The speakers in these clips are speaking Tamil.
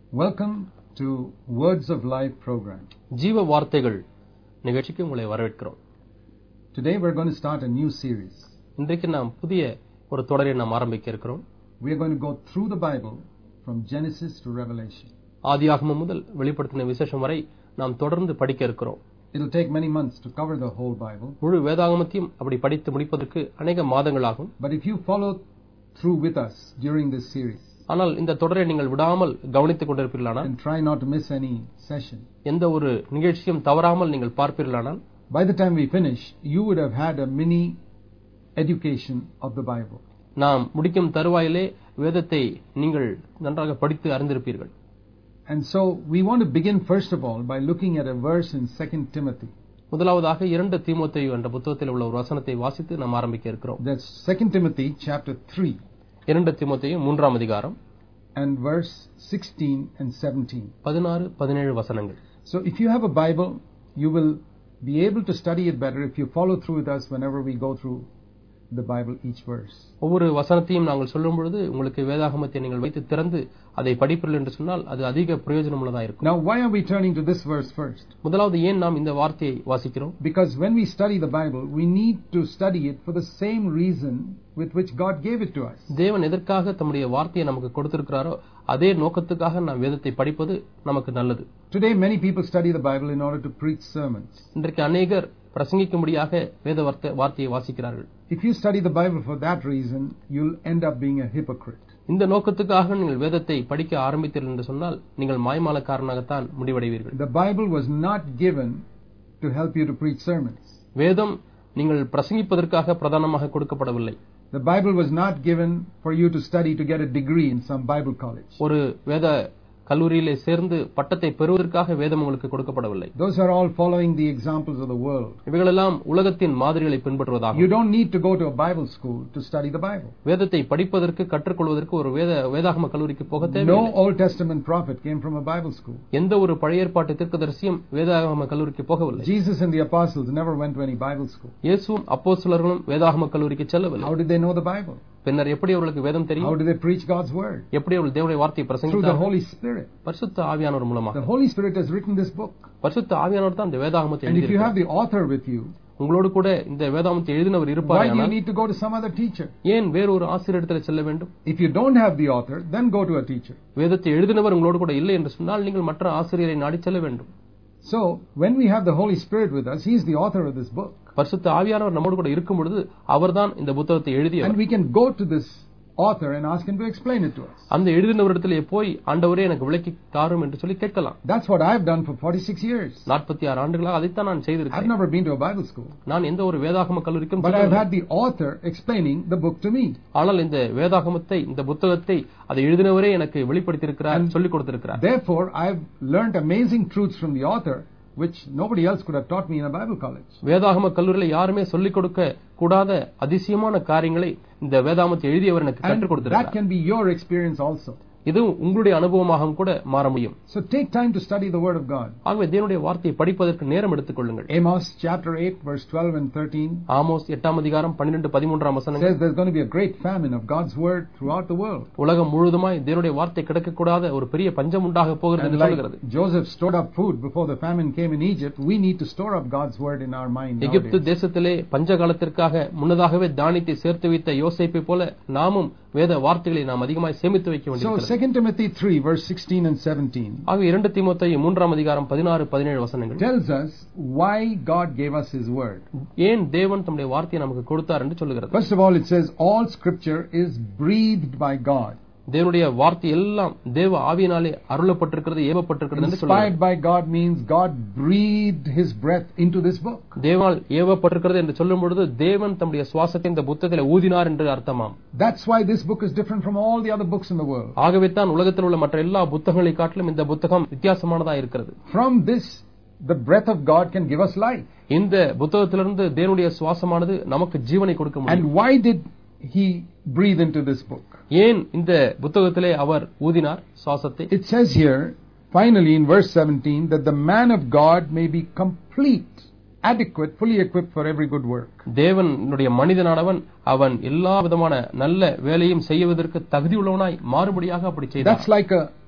Welcome to Words of Life program. ஜீவ வார்த்தைகள் நிகழ்ச்சிக்கு உங்களை வரவேற்கிறோம். Today we're going to start a new series. இன்றைக்கு நாம் புதிய ஒரு தொடரை நாம் ஆரம்பிக்க இருக்கிறோம். We are going to go through the Bible from Genesis to Revelation. ஆதியாகமம் முதல் வெளிப்படுத்தின விசேஷம் வரை நாம் தொடர்ந்து படிக்க இருக்கிறோம். It'll take many months to cover the whole Bible. முழு வேதாகமத்தையும் அப்படி படித்து முடிப்பதற்கு अनेक மாதங்கள் ஆகும். But if you follow through with us during this series, ஆனால் இந்த தொடரை நீங்கள் விடாமல் கவனித்துக் கொண்டிருப்பீர்களானால் and try not to miss any session, எந்த ஒரு நிகழ்ச்சியும் தவறாமல் நீங்கள் பார்ப்பீர்களானால் by the time we finish, you would have had a mini education of the Bible. நாம் முடிக்கும் தருவாயிலே வேதத்தை நீங்கள் நன்றாக படித்து அறிந்திருப்பீர்கள். And so we want to begin first of all by looking at a verse in 2 Timothy. முதலாவதாக 2 தீமோத்தேயு என்ற புத்தகத்தில் உள்ள ஒரு வசனத்தை வாசித்து நாம் ஆரம்பிக்க இருக்கிறோம். That's 2 Timothy chapter 3. 2 தீமோத்தேயு 3ஆம் அதிகாரம் and verse 16 and 17. 16-17 வசனங்கள். So if you have a Bible, you will be able to study it better if you follow through with us whenever we go through the Bible, each verse. ஒவ்வொரு வசனத்தையும் நாங்கள் சொல்லும் பொழுது உங்களுக்கு வேதாகமத்தை நீங்கள் வைத்து திறந்து அதை படிப்பீர்கள் என்று சொன்னால் அது அதிக பிரயோஜனமுள்ளதாக இருக்கும். Now why are we turning to this verse first? முதலாவது ஏன் நாம் இந்த வார்த்தையை வாசிக்கிறோம்? Because when we study the Bible, we need to study it for the same reason with which God gave it to us. தேவன் எதற்காக தம்முடைய வார்த்தையை நமக்கு கொடுத்திருக்கிறாரோ அதே நோக்கத்துக்காக நாம் வேதத்தை படிப்பது நமக்கு நல்லது. Today many people study the Bible in order to preach sermons. இன்றைக்கு अनेகர் பிரசங்கிக்கும்படியாக வேத வார்த்தையை வாசிக்கிறார்கள். If you study the Bible for that reason, you'll end up being a hypocrite. இந்த நோக்கத்துக்காக நீங்கள் வேதத்தை படிக்க ஆரம்பித்தீர்கள் என்று சொன்னால் நீங்கள் மாய்மாலக்காரனாகத்தான் முடிவடைவீர்கள். The Bible was not given to help you to preach sermons. வேதம் நீங்கள் பிரசங்கிப்பதற்காக பிரதானமாக கொடுக்கப்படவில்லை. The Bible was not given for you to study to get a degree in some Bible college. ஒரு வேத கல்லூரியிலே சேர்ந்து பட்டத்தை பெறுவதற்காக வேதம் உங்களுக்கு கொடுக்கப்படவில்லை. Those are all following the examples of the world. இவைகளெல்லாம் உலகத்தின் மாதிரிகளை பின்பற்றுவதாகும். You don't need to go to a Bible school to study the Bible. வேதத்தை படிப்பதற்கு கற்றுக்கொள்வதற்கு ஒரு வேதாகம கல்லூரிக்கு போக தேவையில்லை. No Old Testament prophet came from a Bible school. எந்த ஒரு பழைய ஏற்பாட்டு தீர்க்கதரிசியும் வேதாகம கல்லூரிக்கு போகவில்லை. Jesus and the apostles never went to any Bible school. இயேசுவும் அப்போஸ்தலர்களும் வேதாகம கல்லூரிக்கு செல்லவில்லை. How did they know the Bible? பின்னர் எப்படி அவர்களுக்கு வேதம் தெரியும்? How did they preach God's word? எப்படி அவர்கள் தேவனுடைய வார்த்தையை Through பிரசங்கித்தார்கள்? the Holy Spirit. பரிசுத்த ஆவியானவர் மூலமாக. The Holy Spirit has written this book. பரிசுத்த ஆவியானவர் தான் இந்த வேதாகமத்தை And if you have எழுதியிருக்கிறார். the author with you, உங்களோடு கூட இந்த வேதாகமத்தை எழுதினவர் why do you இருப்பாரானால் need to go to some other teacher? ஏன் வேறொரு ஆசிரியரிடத்தில் செல்ல வேண்டும்? If you don't have the author, then go to a teacher. வேதத்தை எழுதினவர் உங்களோடு கூட இல்லை என்று சொன்னால் நீங்கள் மற்ற ஆசிரியரை நாடி செல்ல வேண்டும். So, when we have the Holy Spirit with us, He is the author of this book. பரிசுத்த ஆவியானவர் நம்மோடு கூட இருக்கும் பொழுது அவர்தான் இந்த புத்தகத்தை And எழுதியவர். we can go to this author and ask him to explain it to us. அந்த எழுதினவரிடத்திலே போய் ஆண்டவரே எனக்கு விளக்கி தாரும் என்று சொல்லி கேட்கலாம். That's what I've done for 46 years. 46 ஆண்டுகளாக அதைத்தான் நான் I've செய்திருக்கிறேன். never been to a Bible school. நான் எந்த ஒரு வேதாகம கல்லூரிக்கும் But I've செல்லவில்லை. had the author explaining the book to me. ஆனால் இந்த வேதாகமத்தை இந்த புத்தகத்தை அதை எழுதினவரே எனக்கு வெளிப்படுத்தியிருக்கிறார், சொல்லிக் கொடுத்திருக்கிறார். Therefore, I've learned amazing truths from the author which nobody else could have taught me in a Bible college. வேதாகம கல்லூரியில் யாருமே சொல்லிக் கொடுக்க கூடாத அதிசயமான காரியங்களை இந்த வேதாகமத்தை எழுதியவர் எனக்கு கற்றுக் And that கொடுத்திருக்கிறார். can be your experience also. இது உங்களுடைய அனுபவமாக கூட மாற முடியும். So take time to study the Word of God. ஆகவே தேவனுடைய வார்த்தையை படிப்பதற்கு நேரம் எடுத்துக் கொள்ளுங்கள். Amos chapter 8 verse 12 and 13 Amos 8ஆம் அதிகாரம் 12-13 வசனங்கள் says there's going to be a great famine of God's Word throughout the world. உலகம் முழுவதுமாய் தேவனுடைய வார்த்தை கிடைக்கக்கூடாத ஒரு பெரிய பஞ்சம் உண்டாக போகிறது And என்று like சொல்கிறது. Joseph stored up food before the famine came in Egypt, we need to store up God's Word in our mind Egypt nowadays. தேசத்திலே பஞ்ச காலத்திற்காக முன்னதாகவே தானியத்தை சேர்த்து வைத்த யோசேப்பை போல நாமும் வேத வார்த்தைகளை நாம் அதிகமாய் சேமித்து வைக்க So வேண்டியிருக்கிறது. 2 Timothy 3 verse 16 and 17 ஆகவே 2 தீமோத்தேயு 3ஆம் அதிகாரம் 16-17 வசனங்கள் tells us why God gave us His Word. ஏன் தேவன் தம்முடைய வார்த்தையை நமக்கு கொடுத்தார் என்று சொல்கிறது. First of all, it says all Scripture is breathed by God. தேவனுடைய வார்த்தை எல்லாம் தேவ ஆவியினாலே அருளப்பட்டிருக்கிறது, ஏவப்பட்டிருக்கிறது என்று சொல்கிறது. Inspired by God means God breathed His breath into this book. தேவனால் ஏவப்பட்டிருக்கிறது என்று சொல்லும் பொழுது தேவன் தம்முடைய சுவாசத்தை இந்த புத்தகத்திலே ஊதினார் என்று அர்த்தமாம். That's why this book is different from all the other books in the world. ஆகவே தான் உலகத்தில் உள்ள மற்ற எல்லா புத்தகங்களை காட்டிலும் இந்த புத்தகம் வித்தியாசமானதா இருக்கிறது. From this, the breath of God can give us life. இந்த புத்தகத்திலிருந்து தேவனுடைய சுவாசமானது நமக்கு ஜீவனை கொடுக்க முடியும். And why did He breathe into this book? ஏன் இந்த புத்தகத்திலே அவர் ஊதினார் சுவாசத்தை? It says here, finally in verse 17, that the man of God may be complete, adequate, fully equipped for every good work. தேவனுடைய மனிதனானவன் அவன் எல்லா விதமான நல்ல வேலையும் செய்வதற்கு தகுதியுள்ளவனாய் மாறுபடியாக அப்படி செய்தார். That's like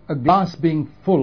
a glass being full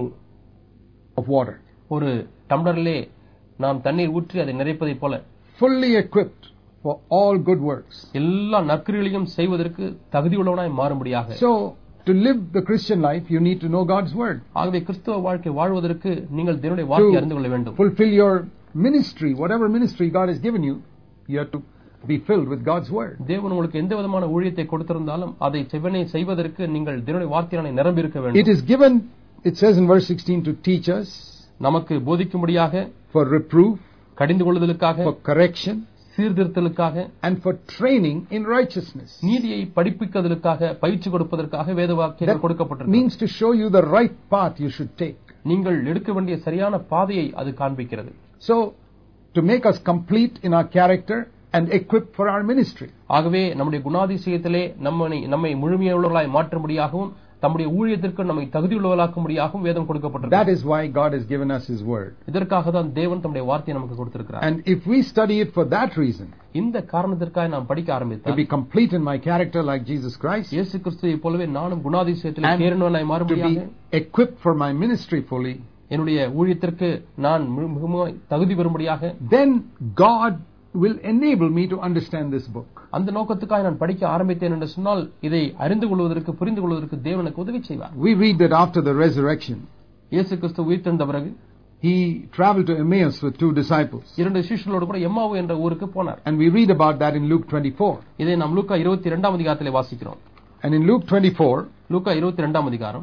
of water, ஒரு டம்ளரிலே நாம் தண்ணீர் ஊற்றி அதை நிறைப்பதைப் போல fully equipped for all good works. எல்லா நற்கிரியையும் செய்வதற்கு தகுதியுள்ளவனாய் மாறும்படியாக. So, to live the Christian life, you need to know God's word. ஆகவே கிறிஸ்தவ வாழ்க்கை வாழ்வதற்கு நீங்கள் தேவனுடைய வார்த்தையை அறிந்து கொள்ள வேண்டும். Fulfill your ministry, whatever ministry God has given you, you have to be filled with God's word. தேவன் உங்களுக்கு எந்த விதமான ஊழியத்தை கொடுத்திருந்தாலும் அதை செய்வதற்கு நீங்கள் தேவனுடைய வார்த்தையாலே நிரம்பி இருக்க வேண்டும். It is given, it says in verse 16, to teach us, நமக்கு போதிக்கும்படியாக, for reproof, கடிந்து கொள்ளுதலுக்காக, for correction, சீர்திருத்தலுக்காக, and for training in righteousness. நீதியை படிப்பிப்பதற்காக, பயிற்சி கொடுப்பதற்காக வேத வாக்கியங்கள் கொடுக்கப்பட்டிருக்கிறது. Means to show you the right path you should take. நீங்கள் எடுக்க வேண்டிய சரியான பாதையை அது காண்பிக்கிறது. So, to make us complete in our character and equipped for our ministry. ஆகவே நம்முடைய குணாதிசயத்திலே நம்மை முழுமையுள்ளவர்களாய் மாற்றும்படியாகவும் தம்முடைய ஊழியத்திற்கு நம்மை தகுதியுள்ளவர்களாக்கும்படியாகவும் வேதம் கொடுக்கப்பட்டிருக்கிறது. That is why God has given us His word. இதற்காக தான் தேவன் தம்முடைய வார்த்தையை நமக்கு கொடுத்திருக்கிறார். And if we study it for that reason, இந்த காரணத்திற்காக நாம் படிக்க ஆரம்பித்தால், to be complete in my character like Jesus Christ, இயேசு கிறிஸ்துவைப் போலவே நானும் குணாதிசயத்திலே தேறினவனாய் மாறும்படியாக, to be equipped for my ministry fully, என்னுடைய ஊழியத்திற்கு நான் மிகவும் தகுதி பெறும்படியாக, then God will enable me to understand this book. அந்த நோக்கத்துக்காக நான் படிக்க ஆரம்பித்தேன் என்று சொன்னால் இதை அறிந்து கொள்வதற்கு, புரிந்து கொள்வதற்கு தேவன் எனக்கு உதவி செய்வார். We read that after the resurrection, இயேசு கிறிஸ்து உயிர்த்தெழுந்த பிறகு He traveled to Emmaus with 2 disciples. இரண்டு சீஷர்களோடு கூட எம்மாவு என்ற ஊருக்கு போனார். And we read about that in Luke 24. இதை நாம் லூக்கா 22ஆம் அதிகாரத்திலே வாசிக்கிறோம். And in Luke 24, லூக்கா 22ஆம் அதிகாரம்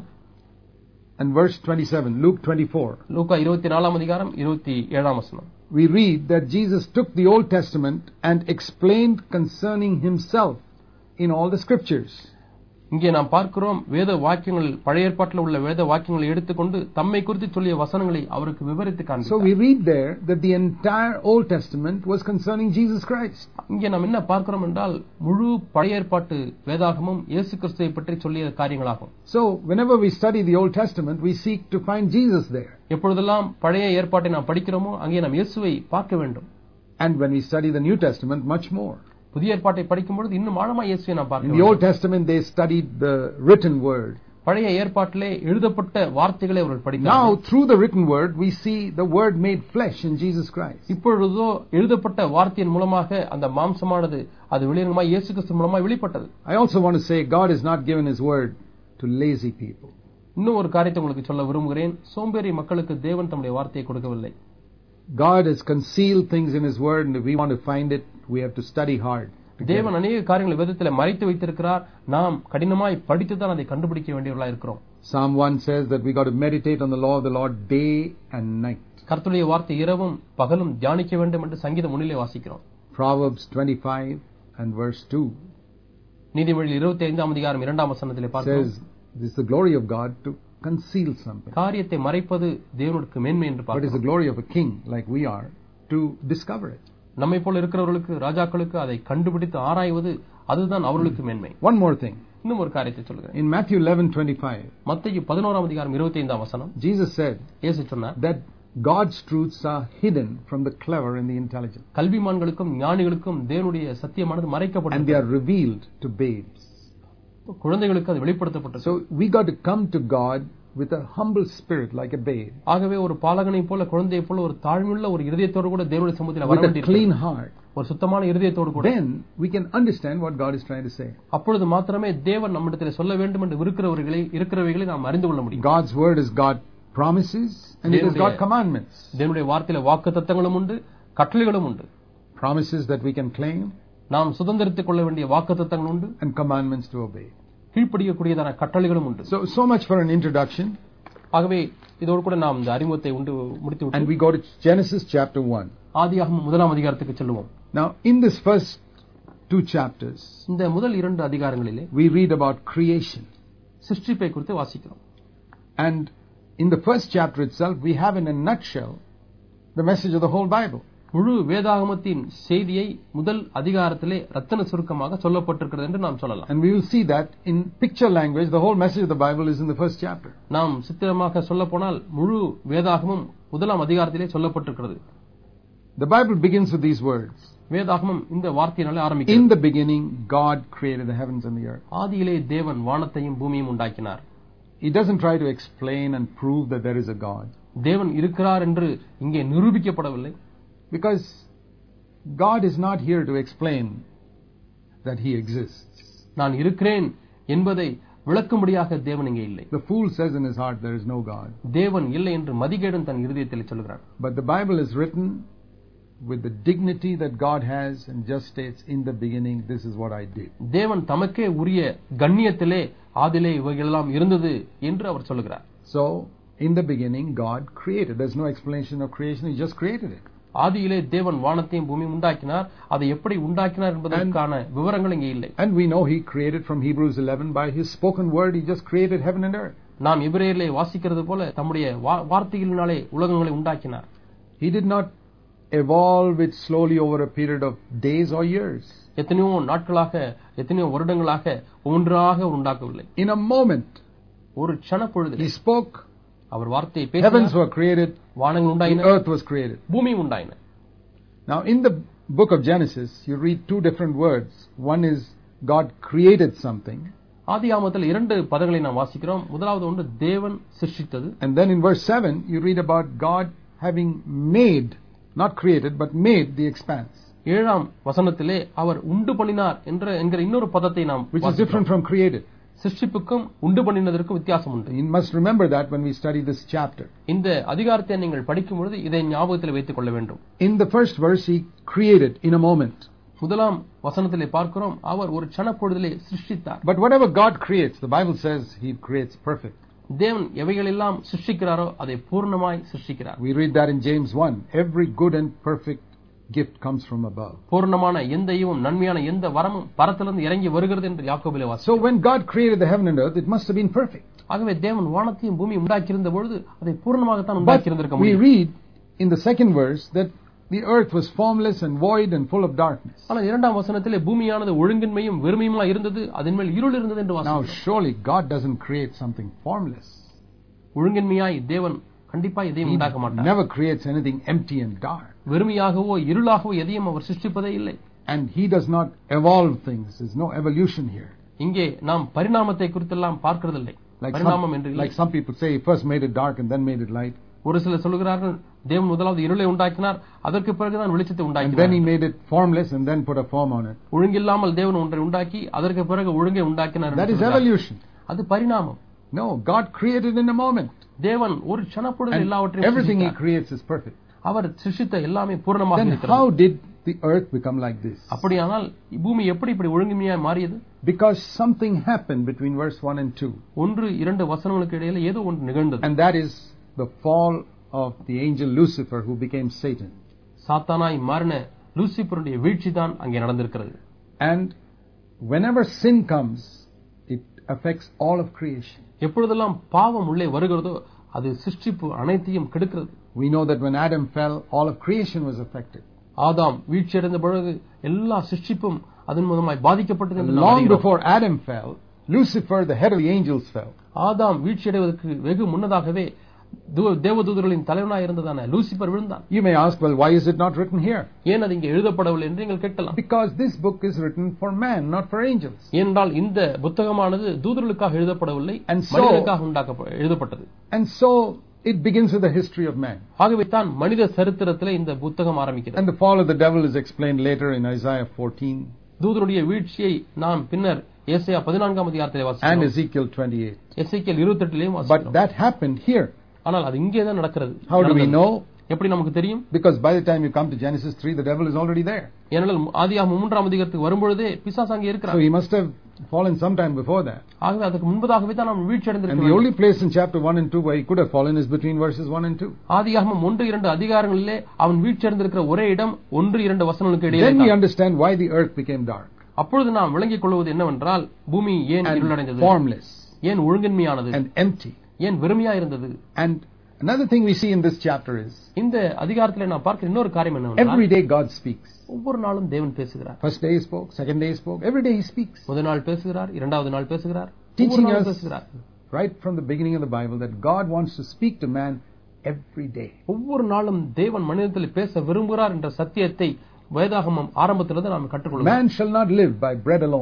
and verse 27, Luke 24, லூக்கா 24ஆம் அதிகாரம் 27ஆம் வசனம், we read that Jesus took the Old Testament and explained concerning Himself in all the scriptures. இங்கே நாம் பார்க்கிறோம், வேத வாக்கியங்கள், பழைய ஏற்பாட்டில் உள்ள வேத வாக்கியங்களை எடுத்துக்கொண்டு தம்மை குறித்து சொல்லிய வசனங்களை அவருக்கு விவரித்து காண்பித்தார். So we read there that the entire Old Testament was concerning Jesus Christ. இங்கே நாம் என்ன பார்க்கிறோம் என்றால், முழு பழைய ஏற்பாட்டு வேதாகமும் இயேசு கிறிஸ்துவை பற்றி சொல்லிய காரியங்களாகும். So whenever we study the Old Testament, we seek to find Jesus there. எப்பொழுதெல்லாம் பழைய ஏற்பாட்டை நாம் படிக்கிறோமோ அங்கே நாம் இயேசுவை பார்க்க வேண்டும். And when we study the New Testament, much more. புதிய ஏற்பாட்டை படிக்கும் பொழுது இன்னும் ஆழமாய் இயேசுவை நாம் பார்க்க In வேண்டும். the Old Testament, they studied the written word. பழைய ஏற்பாட்டிலே எழுதப்பட்ட வார்த்தைகளை அவர்கள் படித்தார்கள். Now, through the written word, we see the word made flesh in Jesus Christ. இப்பொழுதோ எழுதப்பட்ட வார்த்தையின் மூலமாக அந்த மாம்சமானது அது வெளியரங்கமாய் இயேசு கிறிஸ்து மூலமாய் வெளிப்பட்டது. I also want to say God has not given His word to lazy people. இன்னும் ஒரு காரியத்தை உங்களுக்கு சொல்ல விரும்புகிறேன். சோம்பேறி மக்களுக்கு தேவன் தம்முடைய வார்த்தையை கொடுக்கவில்லை. God has concealed things in His word, and if we want to find it, we have to study hard. தேவன் அநேக காரியங்களை வேதத்திலே மறைத்து வைத்திருக்கிறார். நாம் கடினமாய் படித்து தான் அதை கண்டுபிடிக்க வேண்டியவர்களாக இருக்கிறோம். Psalm 1 says that we got to meditate on the law of the Lord day and night. கர்த்தருடைய வார்த்தை இரவும் பகலும் தியானிக்க வேண்டும் என்று சங்கீதம் 1 வாசிக்கிறோம். Proverbs 25 and verse 2 நீதிமொழிகள் 25ஆம் அதிகாரம் 2ஆம் வசனத்திலே பார்க்கிறோம். says this is the glory of God to conceal something. காரியத்தை மறைப்பது தேவனுக்கு மேன்மை என்று What is பார்க்கிறோம். the glory of a king like we are to discover it? நம்மை போல இருக்கிறவர்களுக்கு, ராஜாக்களுக்கு அதை கண்டுபிடித்து ஆராய்வது அதுதான் அவர்களுக்கு மேன்மை. One more thing. இன்னும் ஒரு காரியத்தை சொல்கிறேன். In Matthew 11:25, மத்தேயு 11ஆம் அதிகாரம் 25ஆம் வசனம், Jesus said இயேசு சொன்னார், that God's truths are hidden from the clever and the intelligent, கல்விமான்களுக்கும் ஞானிகளுக்கும் தேவனுடைய சத்தியமானது and they மறைக்கப்பட்டது, are revealed to babes. குழந்தைகளுக்கு அது வெளிப்படுத்தப்பட்டது. So we got to come to God with a humble spirit like a babe, ஆகவே ஒரு பாலகனை போல, குழந்தையை போல ஒரு தாழ்மையுள்ள ஒரு இதயத்தோடு கூட தேவனுடைய சமூகத்தில் வர with a வேண்டியிருக்கிறது. clean heart. ஒரு சுத்தமான இதயத்தோடு கூட. Then we can understand what God is trying to say. அப்பொழுது மாத்திரமே தேவன் நம்மிடத்தில் சொல்ல வேண்டும் என்று இருக்கிறவைகளை நாம் அறிந்து கொள்ள முடியும். God's word is God promises and it is God commandments. தேவனுடைய வார்த்தையில வாக்குத்தத்தங்களும் உண்டு, கட்டளைகளும் உண்டு. Promises that we can claim நாம் சுதந்திரத்துக் கொள்ள வேண்டிய வாக்குத்தத்தங்கள் உண்டு, and commandments to obey. கீழ்ப்படியக்கூடியதான கட்டளைகளும் உண்டு. So much for an introduction. ஆகவே இதோடு கூட நாம் இந்த அறிமுகத்தை முடித்து And விட்டு we go to Genesis chapter 1. ஆதியாகமம் 1ஆம் அதிகாரத்துக்கு செல்லுவோம். Now in this first 2 chapters, இந்த முதல் 2 அதிகாரங்களிலே we read about creation. சிருஷ்டிப்பை குறித்து வாசிக்கிறோம். And in the first chapter itself, we have in a nutshell the message of the whole Bible. முழு வேதாகமத்தின் செய்தியை முதல் அதிகாரத்திலே ரத்தின சுருக்கமாக சொல்லப்பட்டிருக்கிறது என்று நாம் சொல்லலாம். And we will see that in picture language, the whole message of the Bible is in the first chapter. நாம் சித்திரமாக சொல்ல போனால் முழு வேதாகமும் முதலாம் அதிகாரத்திலே சொல்லப்பட்டிருக்கிறது. The Bible begins with these words. வேதாகமம் இந்த வார்த்தையினாலே ஆரம்பிக்கிறது. In the beginning, God created the heavens and the earth. ஆதியிலே தேவன் வானத்தையும் பூமியையும் உண்டாக்கினார். He doesn't try to explain and prove that there is a God. தேவன் இருக்கிறார் என்று இங்கே நிரூபிக்கப்படவில்லை. Because God is not here to explain that He exists. நான் இருக்கிறேன் என்பதை விளக்கும்படியாக தேவன் இங்கே இல்லை. The fool says in his heart there is no God. தேவன் இல்லை என்று மதிகேடன் தன் இருதயத்தில் சொல்கிறான். But the Bible is written with the dignity that God has and just states in the beginning this is what I did. தேவன் தமக்கே உரிய கண்ணியத்திலே ஆதியிலே இவைகளெல்லாம் இருந்தது என்று அவர் சொல்கிறார். So in the beginning God created. There's no explanation of creation. He just created it. ஆதியிலே தேவன் வானத்தையும் பூமியும் உண்டாக்கினார். அதை எப்படி உண்டாக்கினார் என்பதற்கான விவரங்கள் இங்கே இல்லை. And we know He created from Hebrews 11 by His spoken word. He just created heaven and earth. நாம் எபிரேயரிலே வாசிக்கிறது போல தம்முடைய வார்த்தைகளினாலே உலகங்களை உண்டாக்கினார். He did not evolve it slowly over a period of days or years. எத்தனையோ நாட்களாக எத்தனையோ வருடங்களாக ஒன்றாக உண்டாக்கவில்லை. In a moment, ஒரு க்ஷண பொழுதில் He spoke. அவர் வார்த்தையை Heavens பேசினார். were created. வானங்கள் The உண்டாயின. earth was created. பூமி உண்டாயின. Now in the book of Genesis, you read two different words. One is God created something. ஆதியாகமத்தில் இரண்டு பதங்களை நாம் வாசிக்கிறோம். முதலாவது ஒன்று தேவன் சிருஷ்டித்தது. And then in verse 7, you read about God having made, not created, but made the expanse. 7ஆம் வசனத்திலே அவர் உண்டு பண்ணினார் என்கிற இன்னொரு பதத்தை நாம் Which is different from created. சிருஷ்டிப்புக்கும் உண்டு பண்ணினதற்கும் வித்தியாசம் உண்டு. You must remember that when we study this chapter. இந்த அதிகாரத்தை நீங்கள் படிக்கும் பொழுது இதை ஞாபகத்தில் வைத்துக் கொள்ள வேண்டும். In the first verse, He created in a moment. முதலாம் வசனத்திலே பார்க்கிறோம் அவர் ஒரு க்ஷண பொழுதிலே சிருஷ்டித்தார். But whatever God creates, the Bible says He creates perfect. தேவன் எவைகளெல்லாம் சிருஷ்டிக்கிறாரோ அதை பூர்ணமாய் சிருஷ்டிக்கிறார். We read that in James 1. Every good and perfect gift comes from above. பூர்ணமான எந்த ஈவும் நன்மையான எந்த வரமும் பரத்திலிருந்து இறங்கி வருகிறது என்று யாக்கோபிலே வாசிக்கிறோம். So when God created the heaven and earth, it must have been perfect. ஆகவே தேவன் வானத்தையும் பூமியையும் உண்டாக்கியிருந்த பொழுது அதை பூர்ணமாகத்தான் But உண்டாக்கியிருந்திருக்க we முடியும். read in the second verse that the earth was formless and void and full of darkness. ஆனால் இரண்டாம் வசனத்திலே பூமியானது ஒழுங்கின்மையும் வெறுமையுமா இருந்தது, அதன் மேல் இருள் இருந்தது என்று Now வாசிக்கிறோம். surely God doesn't create something formless. ஒழுங்கின்மையாய் தேவன் கண்டிப்பா எதையும் He உண்டாக்க மாட்டார். never creates anything empty and dark. வெறுமையாகவோ இருளாகவோ எதையும் அவர் சிருஷ்டிப்பதே இல்லை. And He does not evolve things. There's no evolution here. இங்கே நாம் பரிணாமத்தை குறித்தெல்லாம் பார்க்கிறதில்லை. பரிணாமம் என்று இல்லை. Like some people say, He first made it dark and then made it light. ஒரு சிலர் சொல்கிறார்கள் தேவன் முதலாவது இருளை உண்டாக்கினார், அதற்கு பிறகுதான் வெளிச்சத்தை And then உண்டாக்கினார். He made it formless and then put a form on it. ஒழுங்கில்லாமல் தேவன் ஒன்றை உண்டாக்கி அதற்கு பிறகு ஒழுங்கை உண்டாக்கினார். That is evolution. அது பரிணாமம். No, God created in a moment. தேவன் ஒரு க்ஷணப்பொழுது And எல்லாவற்றையும் everything He சிருஷ்டித்தார். creates is perfect. அவர் சிருஷ்டித்த எல்லாமே பூர்ணமாக Then இருக்கிறது. how did the earth become like this? அப்படியானால் பூமி எப்படி இப்படி ஒழுங்குமையாய் மாறியது? Because something happened between verse 1 and 2. 1-2 வசனங்களுக்கு இடையில ஏதோ ஒன்று நிகழ்ந்தது. And that is the fall of the angel Lucifer, who became Satan. சாத்தானாய் மாறின லூசிபருடைய வீழ்ச்சிதான் அங்கே நடந்திருக்கிறது. And whenever sin comes, it affects all of creation. எப்பொழுதெல்லாம் பாவம் உள்ளே வருகிறதோ அது சிருஷ்டிப்பு அனைத்தையும் கெடுக்கிறது. We know that when Adam fell, all of creation was affected. ஆதாம் வீழ்ச்சி அடைந்த பொழுது எல்லா சிருஷ்டிப்பும் அதன் மூலமாய் பாதிக்கப்பட்டது என்று நாம் Long அறிகிறோம். before Adam fell, Lucifer, the head of the angels, fell. ஆதாம் வீழ்ச்சி அடைவதற்கு வெகு முன்னதாகவே தேவதூதர்களின் தலைவனாய் இருந்ததான லூசிபர் விழுந்தான். You may ask, well, why is it not written here? ஏன் அது இங்கே எழுதப்படவில்லை என்று நீங்கள் கேட்கலாம். Because this book is written for man, not for angels. ஏனென்றால் இந்த புத்தகமானது தூதர்களுக்காக எழுதப்படவில்லை, And so- மனிதர்களுக்காக எழுதப்பட்டது. And so it begins with the history of man. ஆகவே தான் மனித சரித்திரத்திலே இந்த புத்தகம் ஆரம்பிக்கிறது. And the fall of the devil is explained later in Isaiah 14 தூதருடைய வீழ்ச்சியை நாம் பின்னர் ஏசாயா 14ஆம் அதிகாரத்திலே and வாசிக்கிறோம். Ezekiel 28. எசேக்கியேல் 28லேயும் But வாசிக்கிறோம். that happened here. ஆனால் அது இங்கே தான் நடக்கிறது. How do we நடந்தது. know? எப்படி நமக்கு தெரியும்? Because by the time you come to Genesis 3, the devil is already there. ஏனென்றால் ஆதியாகமம் 3ஆம் அதிகாரத்துக்கு வரும்பொழுதே பிசாசு அங்கே So இருக்கிறார். he must have fallen sometime before that. ஆகவே அதுக்கு முன்பதாகவே தான் நாம் வீழ்ச்சி And the அடைந்திருக்கிறோம். only place in chapter 1 and 2 where he could have fallen is between verses 1 and 2. ஆதியாகமம் 1-2 அதிகாரங்களிலே அவன் வீழ்ச்சி அடைந்திருக்கிற ஒரே இடம் 1-2 வசனங்களுக்கு Then we இடையே. understand why the earth became dark அப்பொழுது நாம் விளங்கிக் கொள்வது என்னவென்றால் பூமி ஏன் and இருளடைந்தது, formless ஏன் ஒழுங்கின்மையானது, and empty. ஏன் வெறுமையா இருந்தது. And another thing we see in this chapter is இந்த அதிகாரத்திலே நான் பார்க்கிற இன்னொரு காரியம் every என்னவென்றால் day God speaks. ஒவ்வொரு நாளும் தேவன் பேசுகிறார். First day he spoke, second day he spoke, every day he speaks. முதல் நாள் பேசுகிறார், இரண்டாவது நாள் பேசுகிறார், Teaching ஒவ்வொரு நாளும் us பேசுகிறார். right from the beginning of the Bible that God wants to speak to man every day. ஒவ்வொரு நாளும் தேவன் மனிதத்தில் பேச விரும்புகிறார் என்ற சத்தியத்தை வேதாகமம் ஆரம்பத்திலிருந்து நாம் கற்றுக்கொள்கிறோம். Man shall not live by bread alone.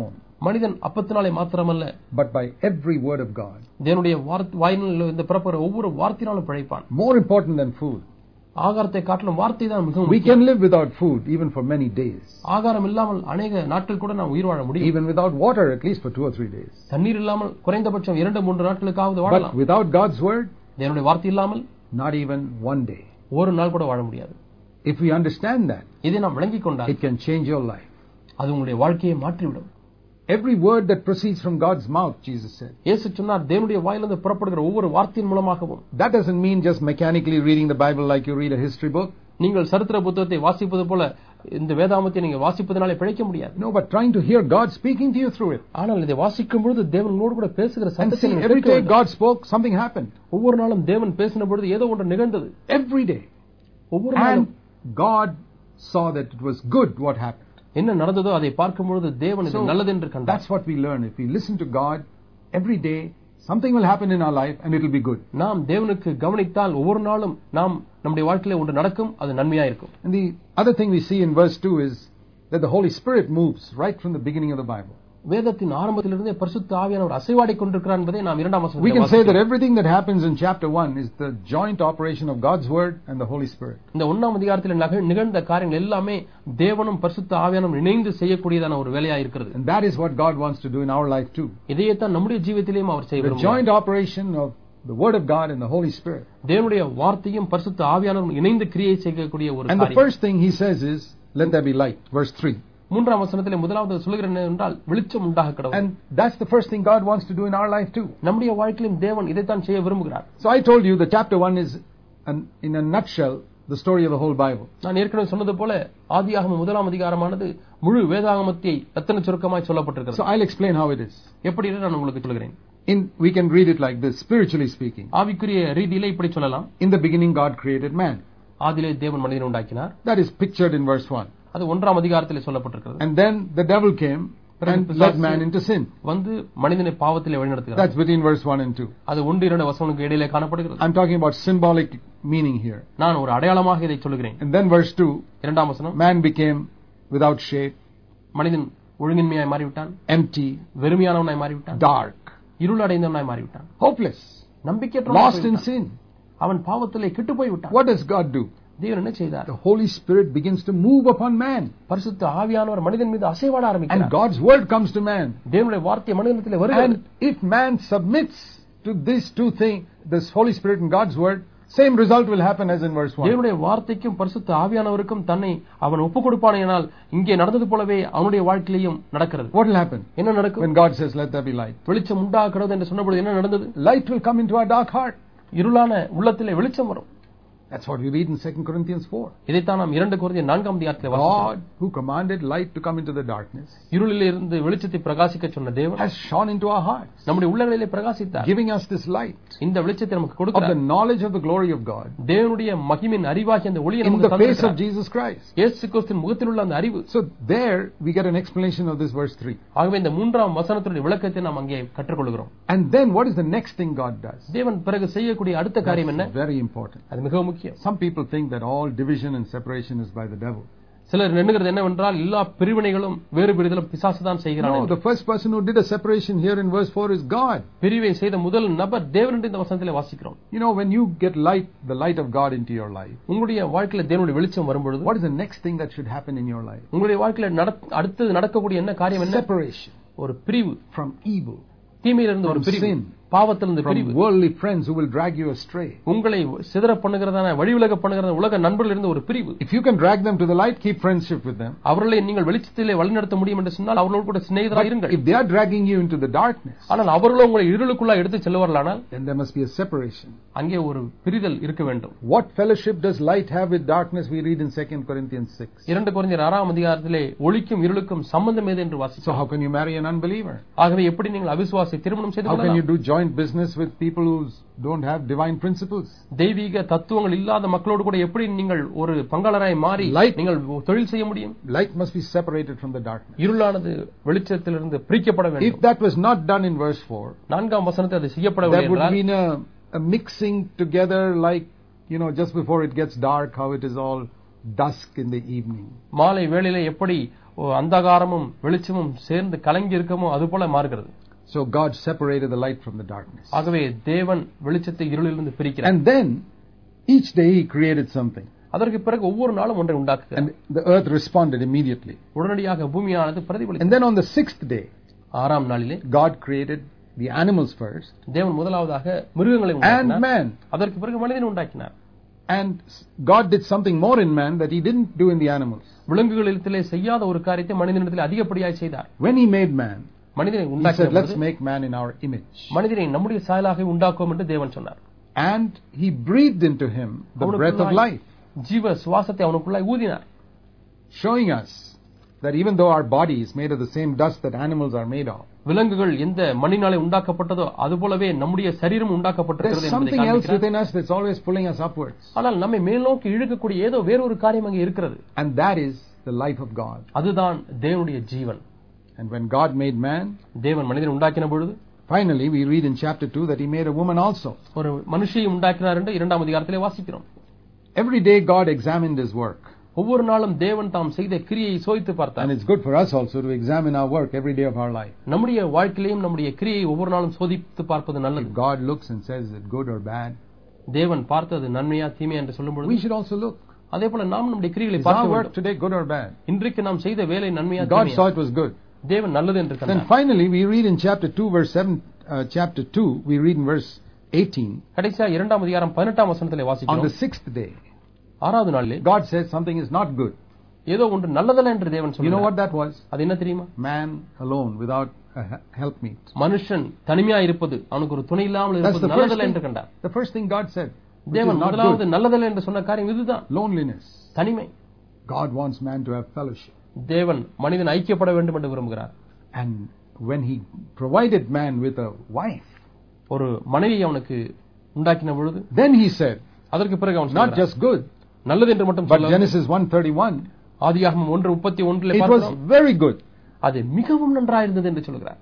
மனிதன் அப்பத்தினாலே மாத்திரமல்ல, but by every word of God. தேவனுடைய வாயிலில் இந்த பிறப்புற ஒவ்வொரு வார்த்தையினாலும் பிழைப்பான். More important than food. ஆகாரத்தை காட்டிலும் வார்த்தை தான் மிகவும் We can live without food even for many days. ஆகாரம் இல்லாமல் அநேக நாட்கள் கூட நாம் உயிர் வாழ முடியும். Even without water at least for 2 or 3 days. தண்ணீர் இல்லாமல் குறைந்தபட்சம் 2-3 நாட்களுக்காவது வாழலாம். But without God's word, தேவனுடைய வார்த்தை இல்லாமல் not even one day. ஒரு நாள் கூட வாழ முடியாது. If we understand that, இதை நாம் விளங்கிக் கொண்டால் it can change your life. அது உங்களுடைய வாழ்க்கையை மாற்றிவிடும். Every word that proceeds from God's mouth, Jesus said. இயேசு சொன்னார், தேவனுடைய வாயிலிருந்து புறப்படுகிற ஒவ்வொரு வார்த்தையின் மூலமாகவும். That doesn't mean just mechanically reading the Bible like you read a history book. நீங்கள் சரித்திர புத்தகத்தை வாசிப்பது போல இந்த வேதாகமத்தை நீங்க வாசிப்பதனாலே பிழைக்க முடியாது. No, but trying to hear God speaking to you through it. ஆனால் இதை வாசிக்கும் பொழுது தேவன் உங்களோடு கூட பேசுகிற சத்தத்தை And see, every day God spoke, something happened. ஒவ்வொரு நாளும் தேவன் பேசின பொழுது ஏதோ ஒன்று நிகழ்ந்தது. Every day. ஒவ்வொரு நாளும் God saw that it was good what happened. என்ன நடந்ததோ அதை பார்க்கும் பொழுது தேவன் இது நல்லது என்று கண்டார். That's what we learn. If we listen to God every day, something will happen in our life and it will be good. நாம் தேவனுக்கு கவனித்தால் ஒவ்வொரு நாளும் நாம் நம்முடைய வாழ்க்கையில ஒன்று நடக்கும், அது நன்மையா இருக்கும். And the other thing we see in verse 2 is that the Holy Spirit moves right from the beginning of the Bible. வேதத்தின் ஆரம்பத்திலிருந்தே பரிசுத்த ஆவியானவர் அசைவாடிக் கொண்டிருக்கிறார் என்பதை நாம் இரண்டாம் வசனத்தில் We can say that everything that happens in chapter 1 is the joint operation of God's word and the Holy Spirit. இந்த 1ஆம் அதிகாரத்தில் நிகழ்ந்த காரியங்கள் எல்லாமே தேவனும் பரிசுத்த ஆவியானவரும் இணைந்து செய்யக்கூடியதான ஒரு வேலையா இருக்கிறது. And that is what God wants to do in our life too. இதையே தான் நம்முடைய ஜீவிதத்திலேயும் அவர் செய்ய The விரும்புகிறார். joint operation of the word of God and the Holy Spirit. தேவனுடைய வார்த்தையும் பரிசுத்த ஆவியானவரும் இணைந்து கிரியை செய்யக்கூடிய ஒரு காரியம். And the first thing he says is, let there be light. Verse 3. 3ஆம் வசனத்திலே முதலாவது சொல்கிறது என்றால் வெளிச்சம் உண்டாக கடவுள். And that's the first thing God wants to do in our life too. நம்முடைய வாழ்க்கையிலும் தேவன் இதைத்தான் செய்ய விரும்புகிறார். So I told you that chapter 1 is in a nutshell the story of the whole Bible. நான் ஏற்கனவே சொன்னது போல ஆதியாகமம் 1ஆம் அதிகாரமானது முழு வேதாகமத்தை ரத்தின சுருக்கமாய் சொல்லப்பட்டிருக்கிறது. So I'll explain how it is. எப்படி நான் உங்களுக்கு சொல்கிறேன். We can read it like this, spiritually speaking. ஆவிக்குரிய ரீதியிலே இப்படி சொல்லலாம். In the beginning God created man. ஆதியிலே தேவன் மனிதனை உண்டாக்கினார். That is pictured in verse 1. அது 1ஆம் அதிகாரத்திலே சொல்லப்பட்டிருக்கிறது. And then the devil came and led man into sin. வந்து மனிதனை பாவத்திலே வழிநடத்துகிறார். That's between verse 1 and 2. அது 1-2 வசனங்களுக்கு இடையிலே காணப்படுகிறது. I'm talking about symbolic meaning here. நான் ஒரு அடையாளமாக இதை சொல்கிறேன். And then verse 2, 2ஆம் வசனம், man became without shape, மனிதன் ஒழுங்கின்மையாய் மாறிவிட்டான், empty, வெறுமையானவனாய் மாறிவிட்டான், dark, இருள் அடைந்தவனாய் மாறிவிட்டான், hopeless, நம்பிக்கையற்றவனாய், lost in sin. அவன் பாவத்திலே கெட்டு போய் விட்டான். What does God do? தேவன் என்ன செய்தார்? The Holy Spirit begins to move upon man. பரிசுத்த ஆவியானவர் மனிதன் மீது அசைவாட ஆரம்பிக்கிறார். And God's word comes to man. தேவனுடைய வார்த்தை மனிதனிடத்திலே வருகிறது. And if man submits to these two things, this Holy Spirit and God's word, same result will happen as in verse 1. தேவனுடைய வார்த்தைக்கும் பரிசுத்த ஆவியானவருக்கும் தன்னை அவன் ஒப்புக் கொடுப்பானேனால் இங்கே நடந்தது போலவே அவனுடைய வாழ்க்கையிலும் நடக்கிறது. What will happen? என்ன நடக்கும்? When God says let there be light. வெளிச்சம் உண்டாகிறது என்று சொன்னபொழுது என்ன நடந்தது? Light will come into our dark heart. இருளான உள்ளத்திலே வெளிச்சம் வரும். That's what we read in 2 Corinthians 4. இதைத்தான் நாம் 2 கொரிந்தியர் 4ஆம் அதிகாரத்திலே வாசிக்கிறோம். God who commanded light to come into the darkness, இருளிலே இருந்து வெளிச்சத்தை பிரகாசிக்க சொன்ன தேவன், has shone into our hearts, நம்முடைய உள்ளங்களிலே பிரகாசித்தார், giving us this light, இந்த வெளிச்சத்தை நமக்கு of கொடுக்கிறார். the knowledge of the glory of God, தேவனுடைய மகிமையின் அறிவாகிய அந்த ஒளியை in நமக்கு the face of தந்திருக்கிறார். Jesus Christ. இயேசு கிறிஸ்துவின் முகத்தில் உள்ள அந்த அறிவு. So there we get an explanation of this verse 3. ஆகவே இந்த 3ஆம் வசனத்தினுடைய விளக்கத்தை நாம் அங்கே கற்றுக்கொள்கிறோம். And then what is the next thing God does? தேவன் பிறகு செய்யக்கூடிய அடுத்த காரியம் என்ன? Very important. அது மிகவும் முக்கியம். Some people think that all division and separation is by the devil. சிலர் எண்ணுகிறது என்னவென்றால் எல்லா பிரிவினைகளும் வேறு பிரிதலும் பிசாசு தான் செய்கிறான். No, the first person who did a separation here in verse 4 is God. பிரிவை செய்த முதல் நபர் தேவன் என்று இந்த வசனத்திலே வாசிக்கிறோம். You know, when you get light, the light of God into your life, உங்களுடைய வாழ்க்கையில தேவனுடைய வெளிச்சம் வரும்பொழுது what is the next thing that should happen in your life? உங்களுடைய வாழ்க்கையில அடுத்து நடக்கக்கூடிய என்ன காரியம் என்ன? Separation. ஒரு பிரிவு. From evil. தீமையிலிருந்து ஒரு பிரிவு. பாவத்திலிருந்து பிரிவு. From worldly friends who will drag you astray. உங்களை சிதற பண்ணுகிறதான வழிவிலக பண்ணுகிறதான உலக நண்பர்களிலிருந்து ஒரு பிரிவு. If you can drag them to the light, keep friendship with them. அவர்களை நீங்கள் வெளிச்சத்திலே வழிநடத்த முடியும் என்று சொன்னால் அவர்களோடு கூட சிநேகிதராக இருங்கள். If they are dragging you into the darkness, ஆனால் அவர்களோ உங்களை இருளுக்குள்ள எடுத்து செல்வார்களானால் then there must be a separation. அங்கே ஒரு பிரிதல் இருக்க வேண்டும். What fellowship does light have with darkness? We read in 2 Corinthians 6. 2 கொரிந்தியர் 6ஆம் அதிகாரத்திலே ஒளிக்கும் இருளுக்கும் சம்பந்தம் ஏது என்று வாசிக்கிறோம். So how can you marry an unbeliever? ஆகவே எப்படி நீங்கள் அவிசுவாசியை திருமணம் செய்து கொள்ளலாம்? How can you do joint business with people who don't have divine principles? தெய்வீக தத்துவங்கள் இல்லாத மக்களோடு கூட எப்படி நீங்கள் ஒரு பங்காளராய் மாறி நீங்கள் தொழில் செய்ய முடியும்? Light must be separated from the darkness. இருளானது வெளிச்சத்திலிருந்து பிரிக்கப்பட வேண்டும். If that was not done in verse 4, 4ஆம் வசனத்தில் அது செய்யப்படவில்லை என்றால், that would mean a mixing together, like, you know, just before it gets dark, how it is all dusk in the evening. மாலை வேளையிலே எப்படி அந்தகாரமும் வெளிச்சமும் சேர்ந்து கலங்கி இருக்கமோ அதுபோல மாறுகிறது. So God separated the light from the darkness. ஆகவே தேவன் வெளிச்சத்தை இருளிலிருந்து பிரிக்கிறார். And then each day he created something. அதற்கு பிறகு ஒவ்வொரு நாளும் ஒன்றை உண்டாக்குகிறார். And the earth responded immediately. உடனடியாக பூமியானது பிரதிபலித்தது. And then on the 6th day, ஆறாம் நாளிலே God created the animals first. தேவன் முதலாவதாக மிருகங்களை உண்டாக்கினார். And man. அதற்கு பிறகு மனிதனை உண்டாக்கினார். And God did something more in man that he didn't do in the animals. விலங்குகளிடத்திலே செய்யாத ஒரு காரியத்தை மனிதனிடத்திலே அதிகப்படியாய் செய்தார். When he made man, மனிதனை he உண்டாக்கிய said, let's make man in our image. மனிதனை நம்முடைய சாயலாக உண்டாக்குவோம் என்று தேவன் சொன்னார். And he breathed into him the breath of life. ஜீவ சுவாசத்தை அவனுக்குள்ளாய் ஊதினார். Showing us that even though our body is made of the same dust that animals are made of, விலங்குகள் எந்த மண்ணினாலே உண்டாக்கப்பட்டதோ அதுபோலவே நம்முடைய சரீரம் உண்டாக்கப்பட்டிருக்கிறது there's something else within us that's always pulling us upwards. ஆனால் நம்மை மேல் நோக்கி இழுக்கக்கூடிய ஏதோ வேறொரு காரியம் அங்கே இருக்கிறது. And that is the life of God. அதுதான் தேவனுடைய ஜீவன். And when God made man, தேவன் மனிதனை உண்டாக்கின பொழுது, finally we read in chapter 2 that he made a woman also. ஒரு மனுஷியை உண்டாக்கினார் என்று 2ஆம் அதிகாரத்திலே வாசிக்கிறோம். Every day God examined his work. ஒவ்வொரு நாளும் தேவன் தாம் செய்த கிரியையை சோதித்து பார்த்தார். And it's good for us also to examine our work every day of our life. நம்முடைய வாழ்க்கையிலும் நம்முடைய கிரியையை ஒவ்வொரு நாளும் சோதித்து பார்ப்பது நல்லது. If God looks and says is it good or bad, தேவன் பார்த்தது நன்மையா தீமையா என்று சொல்லும்போது we should also look. அதேபோல நாம் நம்முடைய கிரியைகளை Is our பார்க்க work வேண்டும். today good or bad? இன்றைக்கு நாம் செய்த வேலை நன்மையா God தீமையா? saw it was good. தேவன் நல்லது என்று Then கண்டார். finally we read in chapter 2 verse 7 chapter 2 we read in verse 18. கடைசியா 2ஆம் அதிகாரம் 18ஆம் வசனத்திலே On வாசிக்கிறோம். the 6th day, ஆறாவது நாளிலே God says something is not good. ஏதோ ஒன்று நல்லதல்ல என்று தேவன் You know சொன்னார். what that was? அது என்ன தெரியுமா? Man alone without a helpmeet. மனுஷன் தனிமையா இருப்பது, அவனுக்கு ஒரு துணை இல்லாமல் That's இருப்பது the first நல்லதல்ல என்று thing, கண்டார். the first thing God said. Which is தேவன் not முதலாவது good. நல்லதல்ல என்று சொன்ன காரியம் இதுதான், Loneliness. தனிமை. God wants man to have fellowship. தேவன் மனிதன் ஐக்கியப்பட வேண்டும் என்று விரும்புகிறார். And when he provided man with a wife, ஒரு மனைவி அவனுக்கு உண்டாக்கின பொழுது, then he said, அதற்கு பிறகு அவன் not சொல்கிறார், just good, நல்லது என்று மட்டும் but சொல்லவில்லை. Genesis 1:31, ஆதியாகமம் 1:31 it was பார்க்கிறோம், very good. அது மிகவும் நன்றாயிருந்தது என்று சொல்கிறார்.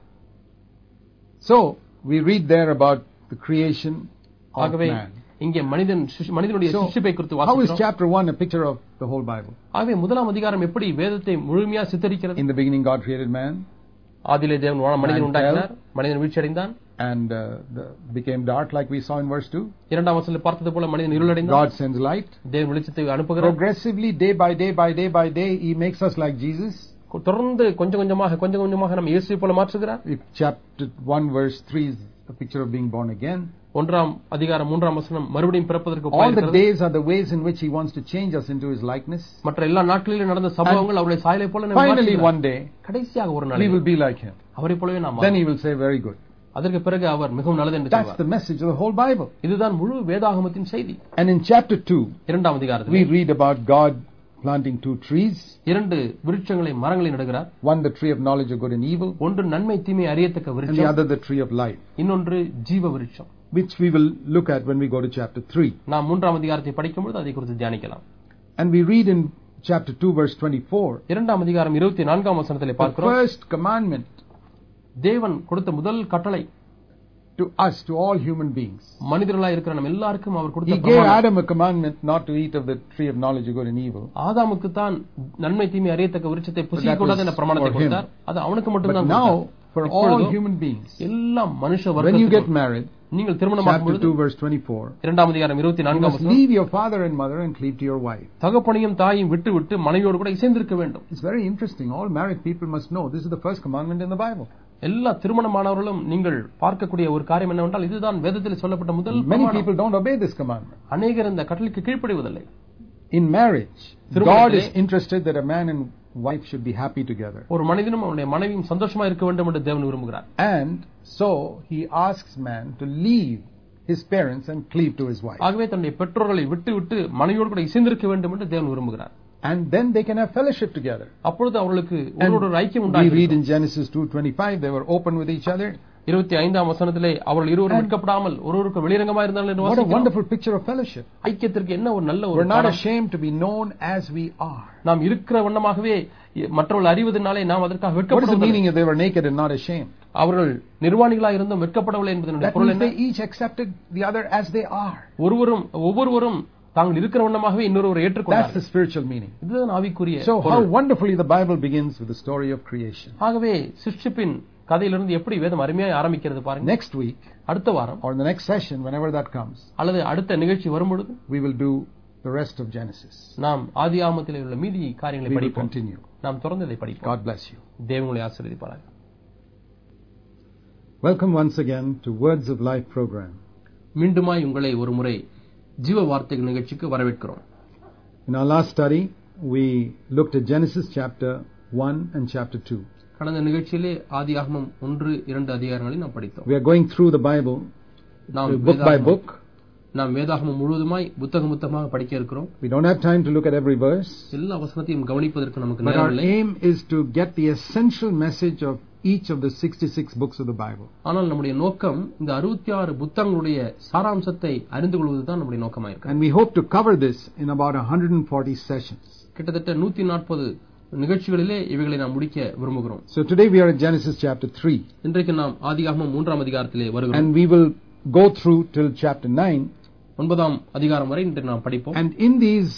So we read there about the creation of ஆகவே man. இங்கே மனிதனுடைய So சிருஷ்டிப்பை குறித்து how is வாசிக்கிறோம். chapter 1 a picture of the whole Bible? ஆகவே முதலாம் அதிகாரம் எப்படி வேதத்தை முழுமையா சித்தரிக்கிறது? In the beginning God created man, ஆதியிலே தேவன் மனிதன் உண்டாக்கினார், மனிதன் வீழ்ச்சியடைந்தான், and became dark like we saw in verse 2. 2ஆம் வசனத்தில் பார்த்தது போல மனிதன் இருளடைந்தான். God sends light. தேவன் வெளிச்சத்தை அனுப்புகிறார். Progressively, day by day, he makes us like Jesus. தொடர்ந்து கொஞ்சம் கொஞ்சமாக நம்ம இயேசுவை போல மாற்றுகிறார். If chapter 1 verse 3 is a picture of being born again. 1ஆம் அதிகாரம் 3ஆம் வசனம் மறுபடியும் பிறப்பதற்கு All the days are the ways in which he wants to change us into his likeness. மற்ற எல்லா நாட்களிலும் நடந்த சம்பவங்கள் அவருடைய சாயலை போல நம்மை Finally மாற்றுகிறார். one day கடைசியாக ஒரு we நாள் will be like him. அவரை போலவே நாம் Then he will say very good. அதற்கு பிறகு அவர் மிகவும் நல்லது என்று That's சொல்வார். the message of the whole Bible. இதுதான் முழு வேதாகமத்தின் செய்தி. And in chapter 2 2ஆம் we அதிகாரத்தில் read about God planting 2 trees. 2 விருட்சங்களை மரங்களை நடுகிறார். One the tree of knowledge of good and evil, ஒன்று நன்மை தீமை அறியத்தக்க and the விருட்சம், other the tree of life, இன்னொன்று ஜீவ விருட்சம். which we will look at when we go to chapter 3. நாம் 3ஆம் அதிகாரத்தை படிக்கும்போது அதை குறித்து தியானிக்கலாம். And we read in chapter 2 verse 24, 2ஆம் அதிகாரம் 24ஆம் வசனத்திலே the பார்க்கிறோம், first commandment தேவன் கொடுத்த முதல் கட்டளை to us, to all human beings. மனிதர்களாய் இருக்கிற நம்ம எல்லாருக்கும் அவர் He கொடுத்த gave பிரமாணம். Adam a commandment not to eat of the tree of knowledge of good and evil. ஆதாமுக்கு தான் நன்மை தீமை அறியத்தக்க விருட்சத்தை புசிக்க கூடாது என்ற பிரமாணத்தை for him. கொடுத்தார். அது அவனுக்கு மட்டும் But தான் now, கொடுத்தார். for all இப்பொழுதோ human beings, எல்லா மனுஷ when you get வர்க்கத்துக்கும் married, நீங்கள் திருமணமாகும் chapter பொழுது 2 verse 24, 2ஆம் அதிகாரம் you 24ஆம் must வசனம், leave your father and mother and cleave to your wife. தகப்பனையும் தாயையும் விட்டு விட்டு மனைவியோடு கூட இசைந்திருக்க வேண்டும். It's very interesting. All married people must know this is the first commandment in the Bible. எல்லா திருமணமானவர்களும் நீங்கள் பார்க்கக்கூடிய ஒரு காரியம் என்னவென்றால் இதுதான் வேதத்தில் சொல்லப்பட்ட முதல் Many பிரமாணம். people don't obey this commandment. அநேகர் இந்த கட்டளைக்கு கீழ்ப்படிவதில்லை. In marriage, God திருமணத்திலே is interested that a man and wife should be happy together. ஒரு மனிதனும் அவனுடைய மனைவியும் சந்தோஷமா இருக்க வேண்டும் என்று தேவன் விரும்புகிறார். And so he asks man to leave his parents and cleave to his wife. ஆகவே தன்னுடைய பெற்றோர்களை விட்டு விட்டு மனைவியோடு கூட இசைந்திருக்க வேண்டும் என்று தேவன் விரும்புகிறார். And then they can have fellowship together. அப்பொழுது அவர்களுக்கு ஒரு ஐக்கியம் We உண்டாகும். read in Genesis 2:25 they were open with each other. 25ஆம் வசனத்திலே அவர்கள் இருவரும் வெட்கப்படாமல் ஒருவருக்கு வெளிரங்கமாக இருந்தார்கள் என்று What a வாசிக்கிறோம். wonderful picture of fellowship. ஐக்கியத்திற்கு என்ன ஒரு நல்ல ஒரு We're not படம். ashamed to be known as we are. நாம் இருக்கிற வண்ணமாகவே மற்றவர்கள் அறிவதனாலே நாம் அதற்காக What is the வெட்கப்படுவதில்லை. meaning if they were naked and not ashamed? அவர்கள் நிர்வாணிகளாக இருந்தும் வெட்கப்படவில்லை என்பதனுடைய That பொருள் means என்ன? they each accepted the other as they are. ஒவ்வொருவரும் தாங்கள் இருக்கிற வண்ணமாகவே இன்னொருவரை That's ஏற்றுக்கொண்டார்கள். the spiritual meaning. இதுதான் ஆவிக்குரிய So how பொருள். wonderfully the Bible begins with the story of creation. ஆகவே சிருஷ்டிப்பின் கதையிலிருந்து எப்படி வேதம் அருமையாய் ஆரம்பிக்கிறது பாருங்க. Next week, அடுத்த வாரம் or in the next session, whenever that comes, அல்லது அடுத்த நிகழ்ச்சி வரும்பொழுது we will do the rest of Genesis. நாம் ஆதியாகமத்திலே உள்ள மீதி காரியங்களை We will படிப்போம். continue. நாம் தொடர்ந்து இதை படிப்போம். God bless you. தேவன் உங்களை ஆசீர்வதிப்பாராக. Welcome once again to Words of Life program. மீண்டுமாய் உங்களை ஒரு முறை ஜீவ வார்த்தைகள் நிகழ்ச்சிக்கு வரவேற்கிறோம். In our last study, we looked at Genesis chapter 1 and chapter 2. கடந்த நிகழ்ச்சியிலே ஆதியாகமம் 1-2 அதிகாரங்களை நாம் படித்தோம். We are going through the Bible book by book. நாம் வேதாகமம் முழுவதுமாய் புத்தகம் புத்தகமாக படிக்க இருக்கிறோம். We don't have time to look at every verse. எல்லா வசனத்தையும் கவனிப்பதற்கு நமக்கு But நேரம் our இல்லை. aim is to get the essential message of each of the 66 books of the Bible. ஆனால் நம்முடைய நோக்கம் இந்த 66 புத்தகங்களுடைய சாராம்சத்தை அறிந்து கொள்வதுதான் நம்முடைய நோக்கமாக இருக்கு. And we hope to cover this in about 140 sessions. கிட்டத்தட்ட 140 நிகழ்ச்சிகளிலே இவைகளை நாம் முடிக்க விரும்புகிறோம். So today we are at Genesis chapter 3. இன்றைக்கு நாம் ஆதியாகமம் 3ஆம் அதிகாரத்திலே வருகிறோம். And we will go through till chapter 9. 9ஆம் அதிகாரம் வரை இன்று நாம் படிப்போம். And in these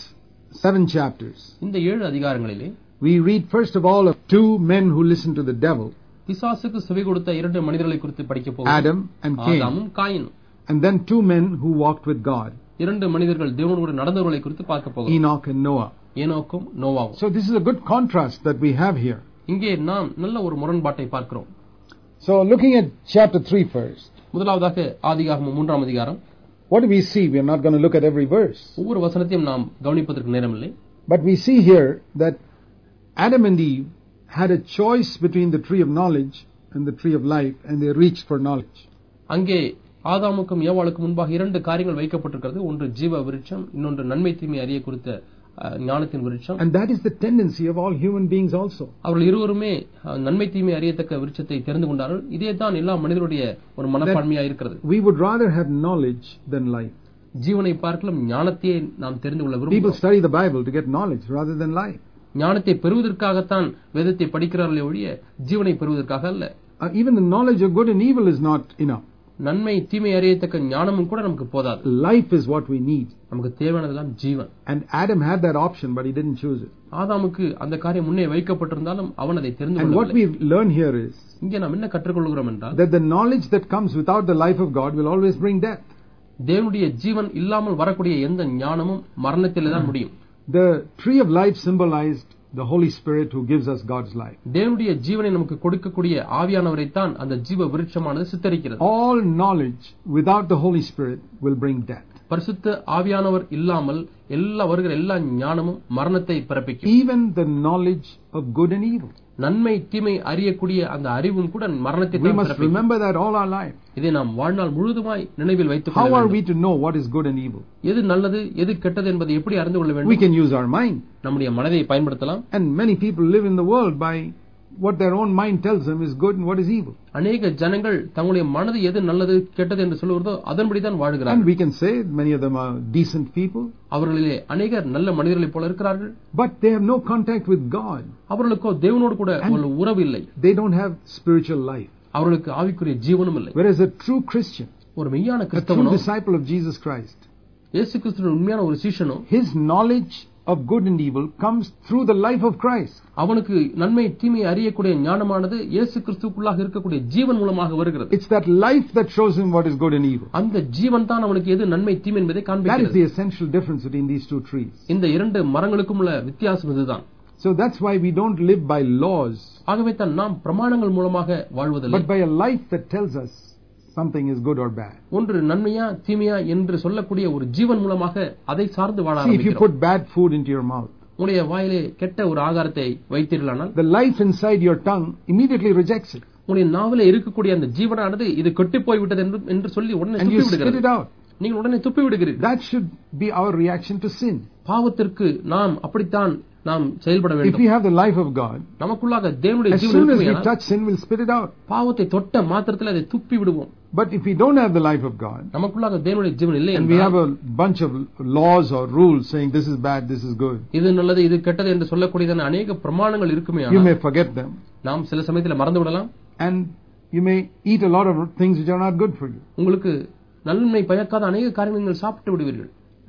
7 chapters, இந்த 7 அதிகாரங்களிலே we read first of all of 2 men who listened to the devil, பிசாசுக்கு செவி கொடுத்த 2 மனிதர்களை குறித்து படிக்க போகிறோம். Adam and Cain. ஆதாமும் காயினும். And then 2 men who walked with God, 2 மனிதர்கள் தேவனோடு நடந்தவர்களை குறித்து பார்க்க போகிறோம். Enoch and Noah. ஏனோக்கும் நோவாவும். So this is a good contrast that we have here. இங்கே நாம் நல்ல ஒரு முரண்பாட்டை பார்க்கிறோம். So looking at chapter 3 first, முதலாவதாக ஆதியாகமம் 3ஆம் அதிகாரம். what do we see? We are not going to look at every verse. ஒவ்வொரு வசனத்தையும் நாம் கவனிப்பதற்கு நேரமில்லை. But we see here that Adam and Eve had a choice between the tree of knowledge and the tree of life, and they reached for knowledge. அங்கே ஆதாமுக்கும் ஏவாளுக்கும் முன்பாக 2 காரியங்கள் வைக்கப்பட்டிருக்கிறது. ஒன்று ஜீவ விருட்சம், இன்னொன்று நன்மை தீமை அறிய குறித்த ஞானத்தின் விருட்சம். And that is the tendency of all human beings also. அவர்கள் இருவருமே நன்மை தீமை அறியத்தக்க விருட்சத்தை தெரிந்து கொண்டார்கள். இதே தான் எல்லா மனிதருடைய ஒரு மனப்பான்மையாக இருக்கிறது. We would rather have knowledge than life. ஜீவனை பார்க்கலாம் ஞானத்தையே நாம் தெரிந்து கொள்ள விரும்புகிறோம். People study the Bible to get knowledge rather than life. ஞானத்தை பெறுவதற்காகத்தான் வேதத்தை படிக்கிறார்களே ஒழிய ஜீவனை பெறுவதற்காக அல்ல. Even the knowledge of good and evil is not enough. நன்மை தீமை அறியத்தக்க ஞானமும் கூட நமக்கு போதாது. Life is what we need. நமக்கு தேவையானதெல்லாம் ஜீவன். And Adam had that option, but he didn't choose it. ஆதாமுக்கு அந்த காரியம் முன்னே வைக்கப்பட்டிருந்தாலும் அவன் அதை தெரிந்து And what கொள்ளவில்லை. we learn here is இங்கே நாம் என்ன கற்றுக்கொள்கிறோம் என்றால், that the knowledge that comes without the life of God will always bring death. தேவனுடைய ஜீவன் இல்லாமல் வரக்கூடிய எந்த ஞானமும் மரணத்திலே தான் முடியும். The tree of life symbolized the Holy Spirit who gives us God's life. தேவனுடைய ஜீவனை நமக்கு கொடுக்கக்கூடிய ஆவியானவரை தான் அந்த ஜீவ விருட்சமானது சித்தரிக்கிறது. All knowledge without the Holy Spirit will bring death. பரிசுத்த ஆவியானவர் இல்லாமல் வருகிற எல்லா ஞானமும் மரணத்தை பிறப்பிக்கும். Even the knowledge of good and evil. நன்மை தீமை அறியக்கூடிய அந்த அறிவும் கூட மரணத்தை We must remember that all our life. இதை நாம் வாழ்நாள் முழுதுமாய் நினைவில் வைத்துக் How கொள்ள are வேண்டும். we to know what is good and evil? எது நல்லது எது கெட்டது என்பதை எப்படி அறிந்து கொள்ள We வேண்டும்? can use our mind. நம்முடைய மனதை பயன்படுத்தலாம். And many people live in the world by what their own mind tells them is good and what is evil. அநேக ஜனங்கள் தங்களுடைய மனது எது நல்லது கெட்டது என்று சொல்லுகிறதோ அதன்படிதான் And வாழ்கிறார்கள். we can say many of them are decent people, அவர்களிலே அநேகர் நல்ல மனிதர்களைப் போல இருக்கிறார்கள். but they have no contact with God. அவர்களுக்கோ தேவனோடு கூட ஒரு உறவு இல்லை. They don't have spiritual life. அவர்களுக்கு ஆவிக்குரிய ஜீவனும் இல்லை. Whereas a true Christian, ஒரு மெய்யான a true கிறிஸ்தவனோ, disciple of Jesus Christ, இயேசு கிறிஸ்துவின் உண்மையான ஒரு சீஷனோ, his knowledge of good and evil comes through the life of Christ. அவனுக்கு நன்மை தீமை அறியக்கூடிய ஞானமானது இயேசு கிறிஸ்துவுக்குள்ளாக இருக்கக்கூடிய ஜீவன் மூலமாக வருகிறது. It's that life that shows him what is good and evil. அந்த ஜீவன் தான் அவனுக்கு எது நன்மை தீமை என்பதை That is காண்பிக்கிறது. the essential difference between these 2 trees. இந்த 2 மரங்களுக்கும் உள்ள வித்தியாசம் இதுதான். So that's why we don't live by laws, ஆகவே தான் நாம் பிரமாணங்கள் மூலமாக வாழ்வதில்லை. but by a life that tells us something is good or bad. ஒன்று நன்மையா தீமையா என்று சொல்லக்கூடிய ஒரு ஜீவன் மூலமாக அதை சார்ந்து வாழ See, if you ஆரம்பிக்கிறோம். put bad food into your mouth, உங்களுடைய வாயிலே கெட்ட ஒரு ஆகாரத்தை வைத்தீர்களானால் the life inside your tongue immediately rejects it, உங்களுடைய நாவிலே இருக்கக்கூடிய அந்த ஜீவனானது இது கெட்டு போய் விட்டது என்று சொல்லி உடனே and துப்பி you spit it விடுகிறது. out. நீங்கள் உடனே துப்பி விடுகிறீர்கள். That should be our reaction to sin. பாவத்திற்கு நாம் அப்படித்தான் நாம் செயல்பட If வேண்டும். we have the life of God, நமக்குள்ளாக தேவனுடைய as Jeevan soon as we இருக்குமானால் touch sin, we'll spit it out. பாவத்தை தொட்ட மாத்திரத்தில் அதை துப்பி விடுவோம். But if we don't have the life of God, நமக்குள்ளாக தேவனுடைய ஜீவன் இல்லை and we have என்றால் a bunch of laws or rules saying this is bad, this is good, இது நல்லது இது கெட்டது என்று சொல்லக்கூடியதான அநேக பிரமாணங்கள் இருக்குமே, you may forget them, நாம் சில சமயத்தில் மறந்து விடலாம். and you may eat a lot of things which are not good for you. உங்களுக்கு நன்மை பயக்காத அநேக காரியங்கள் சாப்பிட்டு விடுவீர்கள்.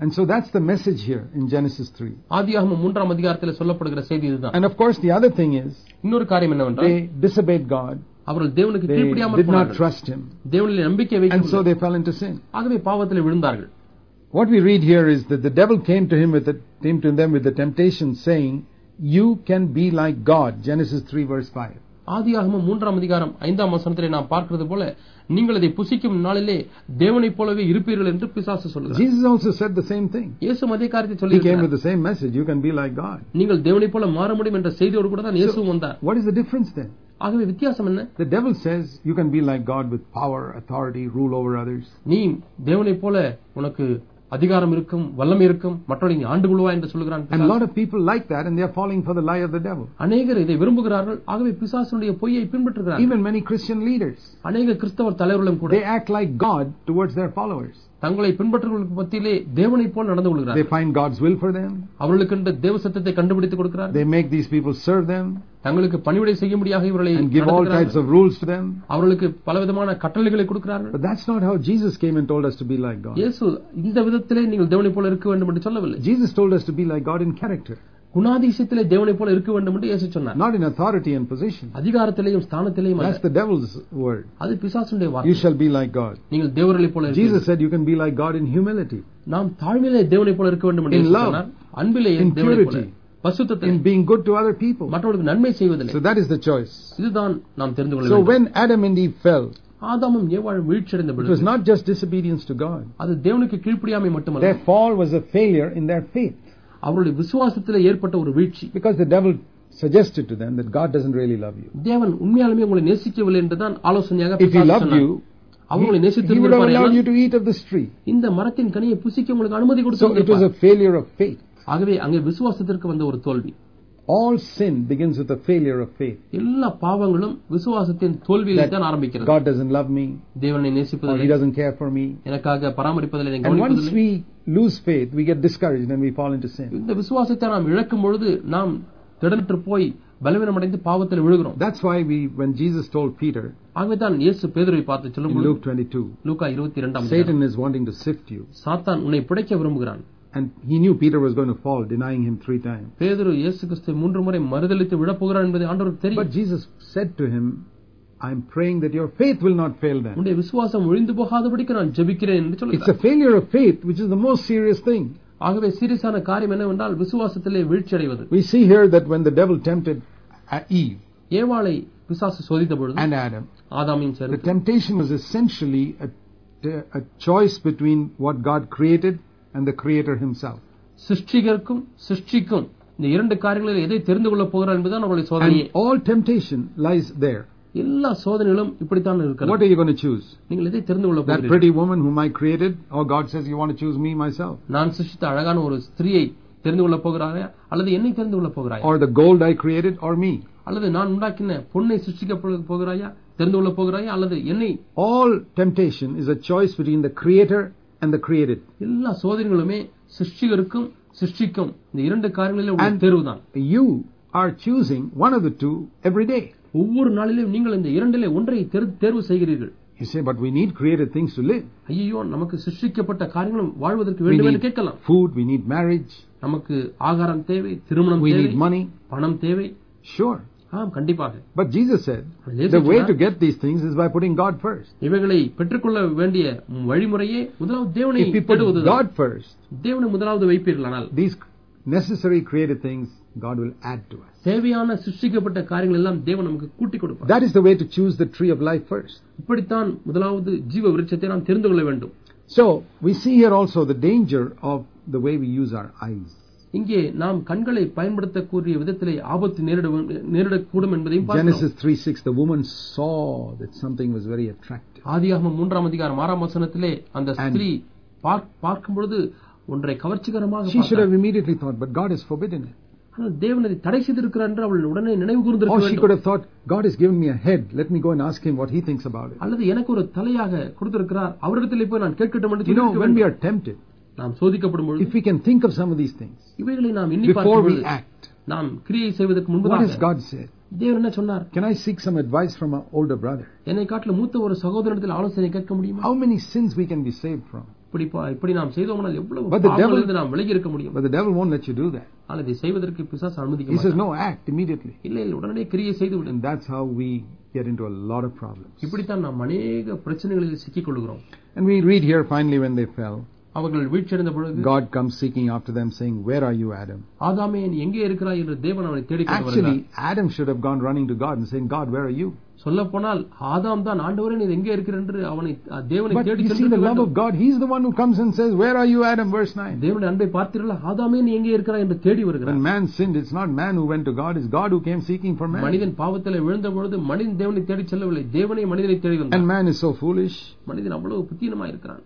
And so that's the message here in Genesis 3. ஆதியாகமம் 3ஆம் அதிகாரத்தில் சொல்லப்படுகிற செய்தி இதுதான். And of course the other thing is, இன்னொரு காரியம் என்னவென்றால், they disobeyed God. அவர்கள் தேவனுக்கு They கீழ்ப்படியாமல் did not போனார்கள். trust Him. தேவனில் நம்பிக்கை And so வைக்கவில்லை. they fell into sin. ஆகவே பாவத்தில் விழுந்தார்கள். What we read here is that the devil came to them with the temptation saying, you can be like God. Genesis 3 verse 5. ஆதியாகமம் 3ஆம் அதிகாரம் 5ஆம் வசனத்திலே நாம் பார்க்கிறது போல, நீங்கள் அதை புசிக்கும் நாளிலே தேவனைப் போலவே இருப்பீர்கள் என்று பிசாசு சொல்கிறார். Jesus also said the same thing. இயேசு அதே காரியத்தை He came சொல்லியிருக்கிறார். with the same message, you can be like God. நீங்கள் தேவனைப் போல மாற முடியும் என்ற செய்தியோடு கூட தான் இயேசுவும் வந்தார். What is the difference then? ஆகவே வித்தியாசம் என்ன? The devil says you can be like God with power, authority, rule over others. நீ தேவனைப் போல உனக்கு அதிகாரம் இருக்கும், வல்லமை இருக்கும், மற்றவர்களை நீ ஆண்டு கொள்வாய் என்று சொல்கிறான். And a lot of people like that and they are falling for the lie of the devil. அநேகர் இதை விரும்புகிறார்கள். ஆகவே பிசாசுடைய பொய்யை பின்பற்றுகிறார்கள். Even many Christian leaders, அநேக கிறிஸ்தவர் தலைவர்களும் கூட they act like God towards their followers. தங்களை பின்பற்றுவர்களுக்கு மத்தியிலே தேவனைப் போல் நடந்து They கொள்கிறார்கள். find God's will for them. அவர்களுக்கு தேவ சத்தத்தை கண்டுபிடித்து கொடுக்கிறார்கள். They make these people serve them தங்களுக்கு பணிவிடை செய்யும்படியாக இவர்களை and give all types of rules to them. அவர்களுக்கு பலவிதமான கட்டளைகளை கொடுக்கிறார்கள். But that's not how Jesus came and told us to be like God. இயேசு இந்த விதத்திலே நீங்கள் தேவனைப் போல இருக்க வேண்டும் என்று சொல்லவில்லை. Jesus told us to be like God in character, குணாதிசயத்திலே தேவனைப் போல இருக்க வேண்டும் என்று இயேசு சொன்னார். not in authority and position. அதிகாரத்திலேயும் ஸ்தானத்திலேயும் அல்ல. That's the devil's word. அது பிசாசுடைய You வார்த்தை. shall be like God. நீங்கள் தேவர்களைப் போல Jesus said you can be like God in humility, நாம் தாழ்மையிலே தேவனைப் போல இருக்க வேண்டும் என்று In இயேசு love, சொன்னார். அன்பிலே in தேவனைப் போல, purity, பரிசுத்தத்திலே, in being good to other people. மற்றவர்களுக்கு நன்மை செய்வதிலே. So that is the choice. இதுதான் நாம் தெரிந்து கொள்ள So வேண்டும். when Adam and Eve fell, ஆதாமும் ஏவாளும் வீழ்ச்சியடைந்த it was பொழுது not just disobedience to God. அது தேவனுக்கு கீழ்ப்படியாமை மட்டுமல்ல, Their fall was a failure in their faith, அவருடைய விசுவாசத்திலே ஏற்பட்ட ஒரு வீழ்ச்சி. because the devil suggested to them that God doesn't really love you. தேவன் உண்மையாலுமே உங்களை நேசிக்கவில்லை என்றுதான் ஆலோசனையாக If he பிசாசு loved சொன்னார். you, அவங்களை he would have allowed நேசித்திருந்தார். you to eat of this tree. இந்த மரத்தின் கனியை புசிக்க உங்களுக்கு அனுமதி So it was கொடுத்திருப்பார். a failure of faith. ஆகவே அங்கே விசுவாசத்திற்கு வந்த ஒரு தோல்வி. All sin begins with a failure of faith. எல்லா பாவங்களும் விசுவாசத்தின் தோல்வியிலே தான் ஆரம்பிக்கிறது. God doesn't love me, தேவனை or நேசிப்பதில்லை, he doesn't care for me. எனக்காக பராமரிப்பதில்லை, என்னை And once கவனிப்பதில்லை. we lose faith, we get discouraged and we fall into sin. இந்த விசுவாசத்தை நாம் இழக்கும் பொழுது நாம் திடனற்று போய் பலவீனமடைந்து பாவத்தில் விழுகிறோம். That's why when Jesus told Peter ஆகவே தான் இயேசு பேதுருவை பார்த்து in சொல்லும்போது, Luke 22, Luca 22 Satan is wanting to sift you. சாத்தான் உன்னை பிழைக்க விரும்புகிறான். And he knew Peter was going to fall, denying him 3 times. பேதுரு இயேசு கிறிஸ்துவை 3 முறை மறுதலித்து விழப்போகிறான் என்பதை ஆண்டவருக்கு தெரியும். But Jesus said to him, I'm praying that your faith will not fail then. உன்னுடைய விசுவாசம் ஒழிந்து போகாதபடிக்கு நான் ஜெபிக்கிறேன் என்று It's சொல்கிறார். a failure of faith which is the most serious thing. ஆகவே சீரியஸான காரியம் என்னவென்றால் விசுவாசத்திலே வீழ்ச்சி அடைவது. We see here that when the devil tempted Eve ஏவாளை பிசாசு சோதித்த பொழுது and Adam, ஆதாமையும் the சேர்ந்து temptation was essentially a choice between what God created and the Creator himself. சிருஷ்டிகருக்கும் சிருஷ்டிக்கும் இந்த இரண்டு காரியங்களில் எதை தெரிந்து கொள்ள போகிறார் என்பதுதான் அவருடைய சோதனை. And all temptation lies there. எல்லா சோதனைகளும் இப்படித்தான் What இருக்கிறது. are you going to choose? நீங்கள் எதை தெரிந்து கொள்ள That போகிறீர்கள்? pretty woman whom I created, or God says you want to choose me myself? நான் சிருஷ்டித்த அழகான ஒரு ஸ்திரியை தெரிந்து கொள்ள போகிறாயா, அல்லது என்னை தெரிந்து கொள்ள போகிறாயா, Or the gold I created, or me? அல்லது நான் உண்டாக்கின பொன்னை சிருஷ்டிக்க போகிறாயா, தெரிந்து கொள்ள போகிறாயா, அல்லது என்னை? All temptation is a choice between the Creator and the created. எல்லா சோதனைகளுமே சிருஷ்டிகருக்கும் சிருஷ்டிக்கும் இந்த இரண்டு காரியங்களிலே ஒரு தேர்வுதான். You are choosing one of the two every day. ஒவ்வொரு நாளிலும் நீங்கள் இந்த இரண்டிலே ஒன்றை தேர்வு செய்கிறீர்கள். You say, but we need created things to live. ஐயோ, நமக்கு சிருஷ்டிக்கப்பட்ட காரியங்களும் வாழ்வதற்கு We வேண்டும் என்று need கேட்கலாம். food, we need marriage, நமக்கு ஆகாரம் தேவை, திருமணம் we தேவை, need money. பணம் தேவை. Sure. ஆம், கண்டிப்பாக. But Jesus said, இயேசு the way சொன்னார், to get these things is by putting God first. இவைகளை பெற்றுக்கொள்ள வேண்டிய வழிமுறையே முதலாவது தேவனை If we put தேடுவதுதான். God first, தேவனை முதலாவது வைப்பீர்களானால் these necessary created things God will add to us. தேவையான சிருஷ்டிக்கப்பட்ட காரியங்கள் எல்லாம் தேவன் நமக்கு கூட்டி கொடுப்பார். That is the way to choose the tree of life first. இப்படித்தான் முதலாவது ஜீவ விருட்சத்தை நாம் தெரிந்து கொள்ள வேண்டும். So we see here also the danger of the way we use our eyes. இங்கே நாம் கண்களை பயன்படுத்தக்கூடிய விதத்திலே ஆபத்து நேரிடக்கூடும் என்பதையும் பார்க்கிறோம். Genesis 3:6, the woman saw that something was very attractive. ஆதியாகமம் 3ஆம் அதிகாரம் 6ஆம் வசனத்திலே அந்த ஸ்திரீ பார்க்கும் பொழுது ஒன்றை கவர்ச்சிகரமாக She should பார்த்தாள். have immediately thought, but God has forbidden it. ஆனால் தேவன் அதை தடை செய்திருக்கிறார் என்று அவள் உடனே நினைவு Or கூர்ந்திருக்க she could வேண்டும். have thought, God has given me a head, let me go and ask him what he thinks about it. அல்லது எனக்கு ஒரு தலையாக கொடுத்திருக்கிறார், அவரிடத்தில் போய் நான் கேட்கட்டும் என்று You know, சொல்லியிருக்க when we வேண்டும். are tempted, நாம் சோதிக்கப்படும் பொழுது if we can think of some of these things இவைகளை நாம் எண்ணி before பார்க்கும் we பொழுது act, நாம் கிரியை செய்வதற்கு what has முன்பதாக God said? தேவன் என்ன சொன்னார்? Can I seek some advice from an older brother? என்னை காட்டிலும் மூத்த ஒரு சகோதரத்தில் ஆலோசனை கேட்க முடியுமா? How many sins we can be saved from? இப்படி நாம் செய்தோம்னால் எவ்வளவு But the devil- பாவங்களிலிருந்து நாம் விலகி இருக்க முடியும். But the devil won't let you do that. ஆனால் இதை செய்வதற்கு பிசாசு அனுமதிக்க He says, மாட்டான். no, act immediately. இல்லை உடனே கிரியை செய்து விடு. And that's how we get into a lot of problems. இப்படித்தான் நாம் அநேக பிரச்சனைகளில் சிக்கிக் கொள்கிறோம். And we read here finally when they fell, அவர்கள் வீழ்ச்சியடைந்த பொழுது God comes seeking after them saying, where are you, Adam? ஆதாமே நீ எங்கே இருக்கிறாய் என்று தேவன் அவனை தேடிக் கொண்டு வருகிறார். Actually, Adam should have gone running to God and saying, God, where are you? சொல்லப்போனால் ஆதாம் தான் ஆண்டவரே நீ எங்கே இருக்கிற என்று அவனை தேவனை But தேடி you see the love of God. He's the one who comes and says, where are you, Adam? Verse 9. தேவனுடைய அன்பை பார்த்தீர்களா? ஆதாமே நீ எங்கே இருக்கிறாய் என்று தேடி வருகிறார். When man sinned, it's not man who went to God, it's God who came seeking for man. மனிதன் பாவத்திலே விழுந்த பொழுது மனிதன் தேவனை தேடி செல்லவில்லை, தேவனே மனிதனை தேடி And வந்தார். man is so foolish. மனிதன் அவ்வளவு புத்தீனமாய் இருக்கிறான்.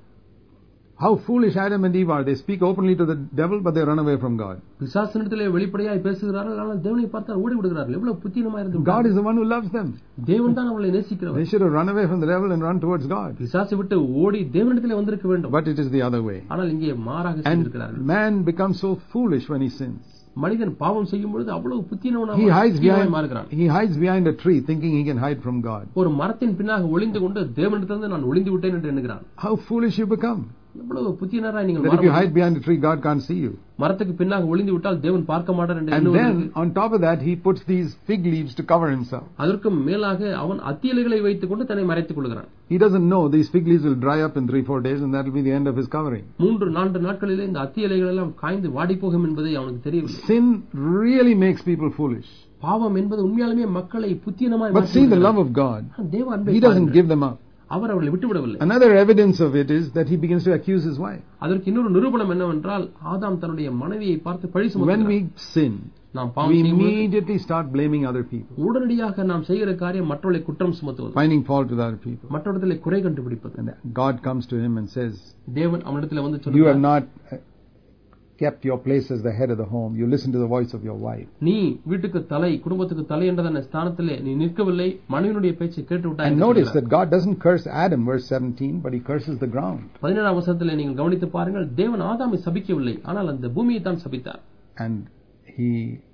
How foolish Adam and Eve are. They speak openly to the devil, but they run away from God. பிசாசினிடத்திலே வெளிப்படையாய் பேசுகிறார்கள், ஆனால் தேவனை பார்த்தால் ஓடி விடுகிறார்கள். எவ்வளவு புத்தீனமாய் இருந்து God is the one who loves them. தேவன் தான் அவளை நேசிக்கிறவர். They should have run away from the devil and run towards God. பிசாசை விட்டு ஓடி தேவனிடத்திலே வந்திருக்க வேண்டும். But it is the other way. ஆனால் இங்கே மாறாக And செய்திருக்கிறார்கள். man becomes so foolish when he sins. மனிதன் பாவம் செய்யும் பொழுது அவ்வளவு He புத்தீனமாய் மாறுகிறான். hides behind a tree thinking he can hide from God. ஒரு மரத்தின் பின்னாக ஒளிந்து கொண்டு தேவனிடத்திலிருந்து நான் ஒளிந்து விட்டேன் என்று எண்ணுகிறான். How foolish you become. எவ்வளவு புத்தியனராய் நீங்கள் That if you hide behind a tree, God can't see you. மரத்துக்கு பின்னாக ஒளிந்து விட்டால் தேவன் பார்க்க மாட்டார் என்று And எண்ணுவது. then on top of that, he puts these fig leaves to cover himself. அதற்கும் மேலாக அவன் அத்தியலைகளை வைத்துக் கொண்டு தன்னை மறைத்துக் கொள்கிறான். He doesn't know these fig leaves will dry up in 3-4 days and that will be the end of his covering. 3-4 நாட்களிலே இந்த அத்தியலைகள் எல்லாம் காய்ந்து வாடி போகும் என்பதை அவனுக்கு தெரியவில்லை. Sin really makes people foolish. பாவம் என்பது உண்மையாலுமே மக்களை புத்தியனமாய் But see the love of God. தேவ அன்பை He doesn't give them up. அவர் அவர்களை விட்டுவிடவில்லை. Another evidence of it is that he begins to accuse his wife. அதற்கு இன்னொரு நிரூபணம் என்னவென்றால் ஆதாம் தன்னுடைய மனைவியை பார்த்து பழி When சுமத்துகிறார். we sin, நாம் பாவம் we செய்யும் பொழுது immediately start blaming other people, உடனடியாக நாம் செய்கிற காரியம் மற்றவர்களை குற்றம் சுமத்துவது, finding fault with other people. மற்றவர்களை குறை கண்டுபிடிப்பது. And God comes to him and says, தேவன் அவனிடத்தில் வந்து you have சொல்கிறார், not kept your place as the head of the home. You listen to the voice of your wife. நீ வீட்டுக்கு தலை, குடும்பத்துக்கு தலை என்ற ஸ்தானத்திலே நீ நிற்கவில்லை, மனைவியுடைய பேச்சை கேட்டு விட்டாய். And notice that God doesn't curse Adam, verse 17, but he curses the ground. 17ஆம் வசனத்திலே நீங்கள் கவனித்து பாருங்கள், தேவன் ஆதாமை சபிக்கவில்லை, ஆனால் அந்த பூமியை தான் சபித்தார். And he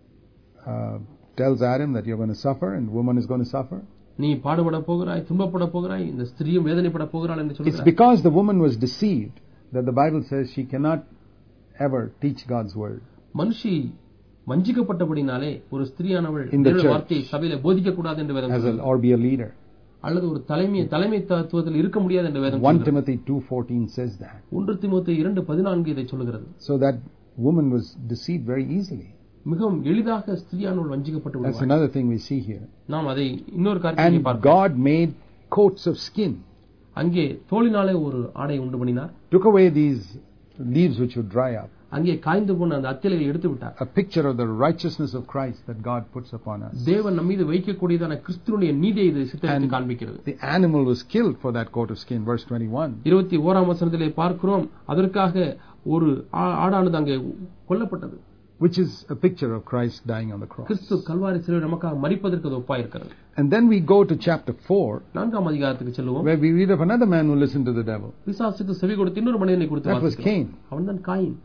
tells Adam that you're going to suffer and woman is going to suffer. நீ பாடுபட போகிறாய், துன்பப்பட போகிறாய், இந்த ஸ்திரீயும் வேதனைப்பட போகிறாள் என்று It's சொல்கிறார். because the woman was deceived that the Bible says she cannot ever teach God's word. மனுஷி வஞ்சிக்கப்பட்டபடினாலே ஒரு ஸ்திரீயானவள் In the தேவனுடைய church. வார்த்தையை சபையிலே போதிக்க கூடாது என்று வேதம் As சொல்கிறது. or be a leader. அல்லது ஒரு தலைமைத்துவத்தில் இருக்க முடியாது என்று வேதம் 1 சொல்கிறது. Timothy 2:14 says that. 1 தீமோத்தேயு 2:14 இதை சொல்கிறது. So that woman was deceived very easily. மிகவும் எளிதாக ஸ்திரீயானவள் வஞ்சிக்கப்பட்டு That's விடுவாள். another thing we see here. நாம் அதை இன்னொரு காரியத்தை And பார்க்கிறோம். God made coats of skin, அங்கே தோலினாலே ஒரு ஆடை உண்டு பண்ணினார். took away these leaves which would dry up. அங்கே காய்ந்து போன அந்த அத்திலையை எடுத்து விட்டார். A picture of the righteousness of Christ that God puts upon us. தேவன் நம் மீது வைக்கக்கூடியதான கிறிஸ்துவினுடைய நீதியை இது சித்தரித்து காண்பிக்கிறது. The animal was killed for that coat of skin, verse 21. 21ஆம் வசனத்திலே பார்க்கிறோம், அதற்காக ஒரு ஆடானது அங்கே கொல்லப்பட்டது. Which is a picture of Christ dying on the cross. கிறிஸ்து கல்வாரி சிலுவையில் நமக்காக மரிப்பதற்கு அது ஒப்பாயிருக்கிறது. And then we go to chapter 4, 4ஆம் அதிகாரத்துக்கு செல்லுவோம். where we read of another man who listened to the devil. பிசாசுக்கு செவி கொடுத்து இன்னொரு மனிதனை குறித்து That was வாசிக்கிறோம். Cain. அவன்தான் Cain.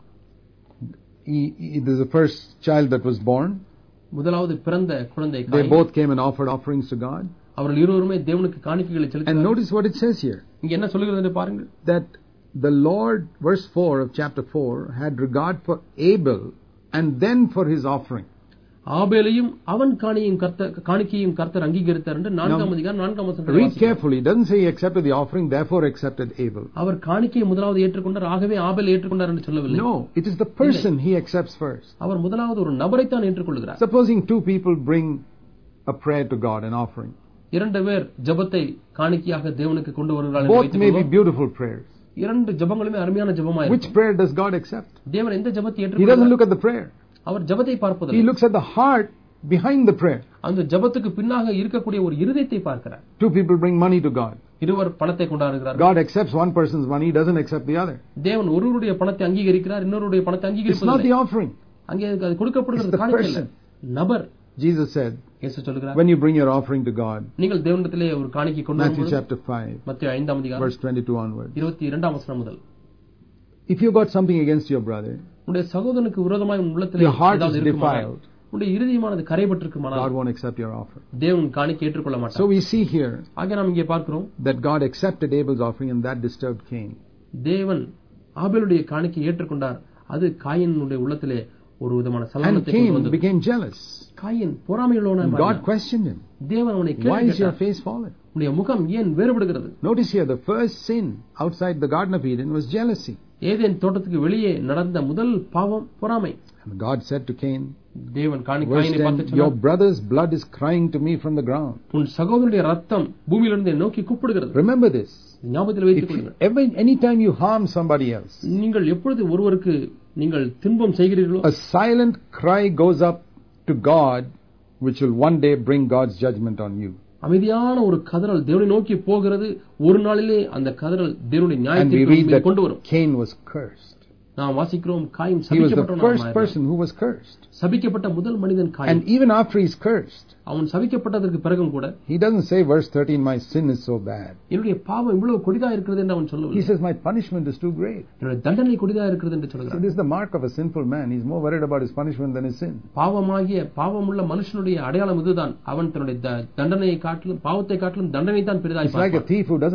There's the first child that was born. முதலாவது பிறந்த குழந்தை They Cain. both came and offered offerings to God. அவர்கள் இருவருமே தேவனுக்கு காணிக்கைகளை And செலுத்தினார்கள். notice what it says here. இங்க என்ன சொல்லுகிறது என்று பாருங்கள். That the Lord, verse 4 of chapter 4, had regard for Abel and then for his offering. ஆபேலையும் அவன் காணிக்கையும் கர்த்தர் அங்கீகரித்தார் என்று 4ஆம் அதிகாரம் 4ஆம் வசனத்தில் Read வாசிக்கிறோம். carefully. It doesn't say he accepted the offering, therefore accepted Abel. அவர் காணிக்கையை முதலாவது ஏற்றுக்கொண்டார், ஆகவே ஆபேலை ஏற்றுக்கொண்டார் என்று சொல்லவில்லை. No, it is the person he accepts first. அவர் முதலாவது ஒரு நபரைத்தான் ஏற்றுக்கொள்கிறார். Supposing two people bring a prayer to God, an offering. 2 பேர் ஜெபத்தை காணிக்கையாக தேவனுக்கு கொண்டு வருகிறார்கள் என்று Both may be வைத்துக்கொள்வோம். beautiful prayers. 2 ஜெபங்களுமே அருமையான ஜெபமாய் Which prayer does God accept? தேவன் எந்த ஜெபத்தை He doesn't ஏற்றுக்கொள்கிறார்? look at the prayer. அவர் ஜெபத்தை He பார்ப்பதில்லை. looks at the heart behind the prayer. அந்த ஜெபத்துக்கு பின்னாக இருக்கக்கூடிய ஒரு இருதயத்தை பார்க்கிறார். Two people bring money to God. இருவர் பணத்தை கொண்டாடுகிறார்கள். God accepts one person's money, he doesn't accept the other. தேவன் ஒருவருடைய பணத்தை அங்கீகரிக்கிறார், இன்னொருடைய பணத்தை It's not அங்கீகரிப்பதில்லை. the offering. அங்கே அது கொடுக்கப்படுகிறது It's the காணிக்கை இல்ல, person. நபர். Jesus said, இயேசு சொல்கிறார், when you bring your offering to God, நீங்கள் தேவனிடத்திலே ஒரு காணிக்கை கொண்டு Matthew வரும்போது, chapter 5, மத்தேயு 5ஆம் அதிகாரம் verse 22 onwards. 22ஆம் வசனம் முதல், If you got something against your brother, உன்னுடைய சகோதரனுக்கு விரோதமாய் உன் உள்ளத்திலே your heart ஏதாவது is இருக்குமானால், defiled, உன்னுடைய இருதயமானது கரைபட்டிருக்குமானால் God won't accept your offering. தேவன் காணிக்கை ஏற்றுக்கொள்ள So மாட்டார். we see here ஆக நாம் இங்கே பார்க்கிறோம், that God accepted Abel's offering and that disturbed Cain. தேவன் ஆபேலுடைய காணிக்கை ஏற்றுக்கொண்டார். அது காயினுடைய உள்ளத்திலே ஒரு விதமான And சலனத்தை கொண்டு Cain வந்தது. became jealous. காயின் பொறாமையுள்ளவனாய் And God மாறினான். questioned him. தேவன் அவனை Why is your கேட்டார், face fallen? உன்னுடைய முகம் ஏன் வேறுபடுகிறது? Notice here, the first sin outside the Garden of Eden was jealousy. Eden தோட்டத்துக்கு வெளியே நடந்த முதல் பாவம் பொறாமை. And God said to Cain, தேவன் verse காயினை பார்த்து 10, your சொன்னார், brother's blood is crying to me from the ground. உன் சகோதரனுடைய ரத்தம் பூமியிலிருந்து நோக்கி கூப்பிடுகிறது. Remember this. ஞாபகத்தில் வைத்துக் கொள்ளுங்கள். Anytime you harm somebody else, நீங்கள் எப்பொழுது ஒருவருக்கு நீங்கள் துன்பம் செய்கிறீர்களோ, a silent cry goes up to God, which will one day bring God's judgment on you. அமைதியான ஒரு கதறல் தேவனை நோக்கி போகிறது. ஒரு நாளிலே அந்த கதறல் தேவனுடைய And we நியாயத்தை read that கொண்டு வரும். Cain was cursed. நாம் வாசிக்கிறோம், Cain He was the first சபிக்கப்பட்டவனாய் person who was cursed. சபிக்கப்பட்ட முதல் மனிதன் Cain. And even after he's cursed, அவன் சபிக்கப்பட்டதற்கு பிறகும் கூட he doesn't say, verse 13, my sin is so bad. என்னுடைய பாவம் இவ்வளவு கொடிதா இருக்கிறது என்று அவன் He சொல்லவில்லை. says, my punishment is too great. என்னுடைய தண்டனை கொடிதா இருக்கிறது என்று So சொல்கிறான். this is the mark of a sinful man. He's more worried about his punishment than his sin. பாவமுள்ள மனுஷனுடைய அடையாளம் இதுதான். அவன் தன்னுடைய தண்டனையை காட்டிலும் பாவத்தை காட்டிலும் தண்டனை தான் பெரிதாய் It's like a பார்ப்பான். thief who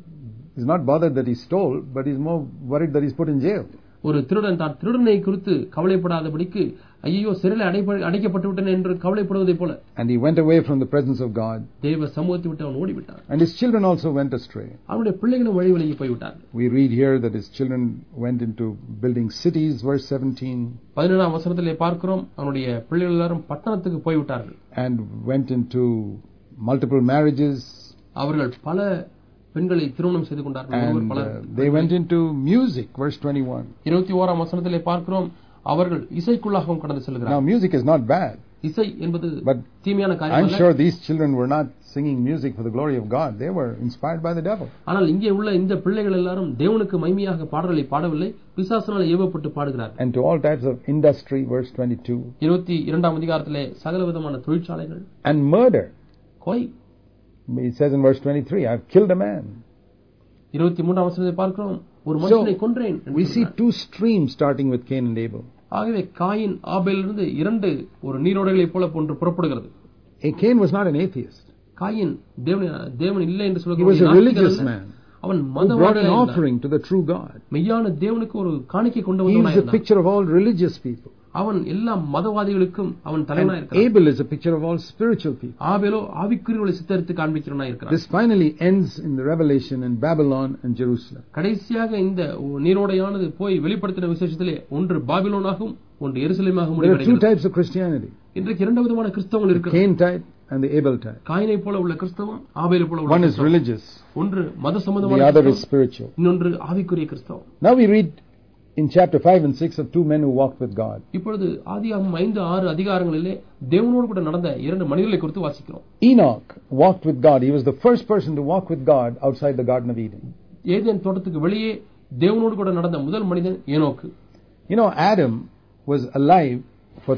is not bothered that he stole, but he's more worried that he's put in jail. ஒரு திருடன் தான் திருடனை குறித்து கவலைப்படாதபடிக்கு ஐயோ சிறையில் அடைக்கப்பட்டு விட்டேன் என்று கவலைப்படுவதை போல. And he went away from the presence of God. தேவ சமூகத்தை விட்டு அவன் ஓடிவிட்டான். And his children also went astray. அவனுடைய பிள்ளைகளும் வழி விலகி போய்விட்டார்கள். We read here that his children went into building cities, verse 17. 17ஆம் வசனத்திலே பார்க்கிறோம், அவனுடைய பிள்ளைகள் எல்லாரும் பட்டணத்துக்கு போய்விட்டார்கள். And went into multiple marriages. அவர்கள் பல பெண்களை திருமணம் செய்து கொண்டார்கள். And they went into music, verse 21. 21ஆம் வசனத்திலே பார்க்கிறோம், அவர்கள் இசைக்குள்ளாகவும் கடந்து Now செல்கிறார்கள். music is not bad. இசை என்பது But தீமையான காரியம் I'm அல்ல. sure these children were not singing music for the glory of God. They were inspired by the devil. ஆனால் இங்கே உள்ள இந்த பிள்ளைகள் எல்லாரும் தேவனுக்கு மகிமையாக பாடல்களை பாடவில்லை, பிசாசினால் ஏவப்பட்டு பாடுகிறார்கள். And to all types of industry, verse 22. 22ஆம் அதிகாரத்திலே சகல விதமான தொழிற்சாலைகள், And murder. கொலை. It says in verse 23, I've killed a man. 23ஆம் வசனத்தை பார்க்கிறோம், ஒரு மனுஷனை கொன்றேன். We see two streams starting with Cain and Abel. ஆகவே காயின் ஆபேலிலிருந்து இரண்டு ஒரு நீரோடைகளைப் போல ஒன்று புறப்படுகிறது. Cain was not an atheist. Cain தேவன் இல்லை என்று He was a சொல்கிறார். religious man அவன் who brought an மதவாதியாக offering to the true God. மெய்யான தேவனுக்கு ஒரு காணிக்கை கொண்டு He is வந்தவனாய் a இருந்தான். picture of all religious people. அவன் எல்லா மதவாதிகளுக்கும் அவன் தலைவனாய் And இருக்கிறான். Abel is a picture of all spiritual people. ஆபேலோ ஆவிக்குரியவர்களை சித்தரித்து காண்பிக்கிறவனாய் இருக்கிறான். This finally ends in the revelation in Babylon and Jerusalem. கடைசியாக இந்த நீரோடையானது போய் வெளிப்படுத்தின விசேஷத்திலே ஒன்று பாபிலோனாகவும் ஒன்று எருசலேமாகவும் There are two முடிவடைகிறது. types of Christianity. இன்றைக்கு இரண்டு விதமான கிறிஸ்தவங்கள் The இருக்கிறார். Cain type and the Abel type. காயினை போல உள்ள கிறிஸ்தவம், ஆபேலை போல உள்ள One is கிறிஸ்தவம். religious, ஒன்று மத the சம்பந்தமான other is கிறிஸ்தவம், spiritual. இன்னொன்று ஆவிக்குரிய கிறிஸ்தவம். Now we read in chapter 5 and 6 of two men who walked with God. இப்பொழுது ஆதியாகமம் 5-6 அதிகாரங்களிலே தேவனோடு கூட நடந்த இரண்டு மனிதர்களை குறித்து வாசிக்கிறோம். Enoch walked with God. He was the first person to walk with God outside the Garden of Eden. Eden தோட்டத்துக்கு வெளியே தேவனோடு கூட நடந்த முதல் மனிதன் ஏனோக்கு. You know, Adam was alive for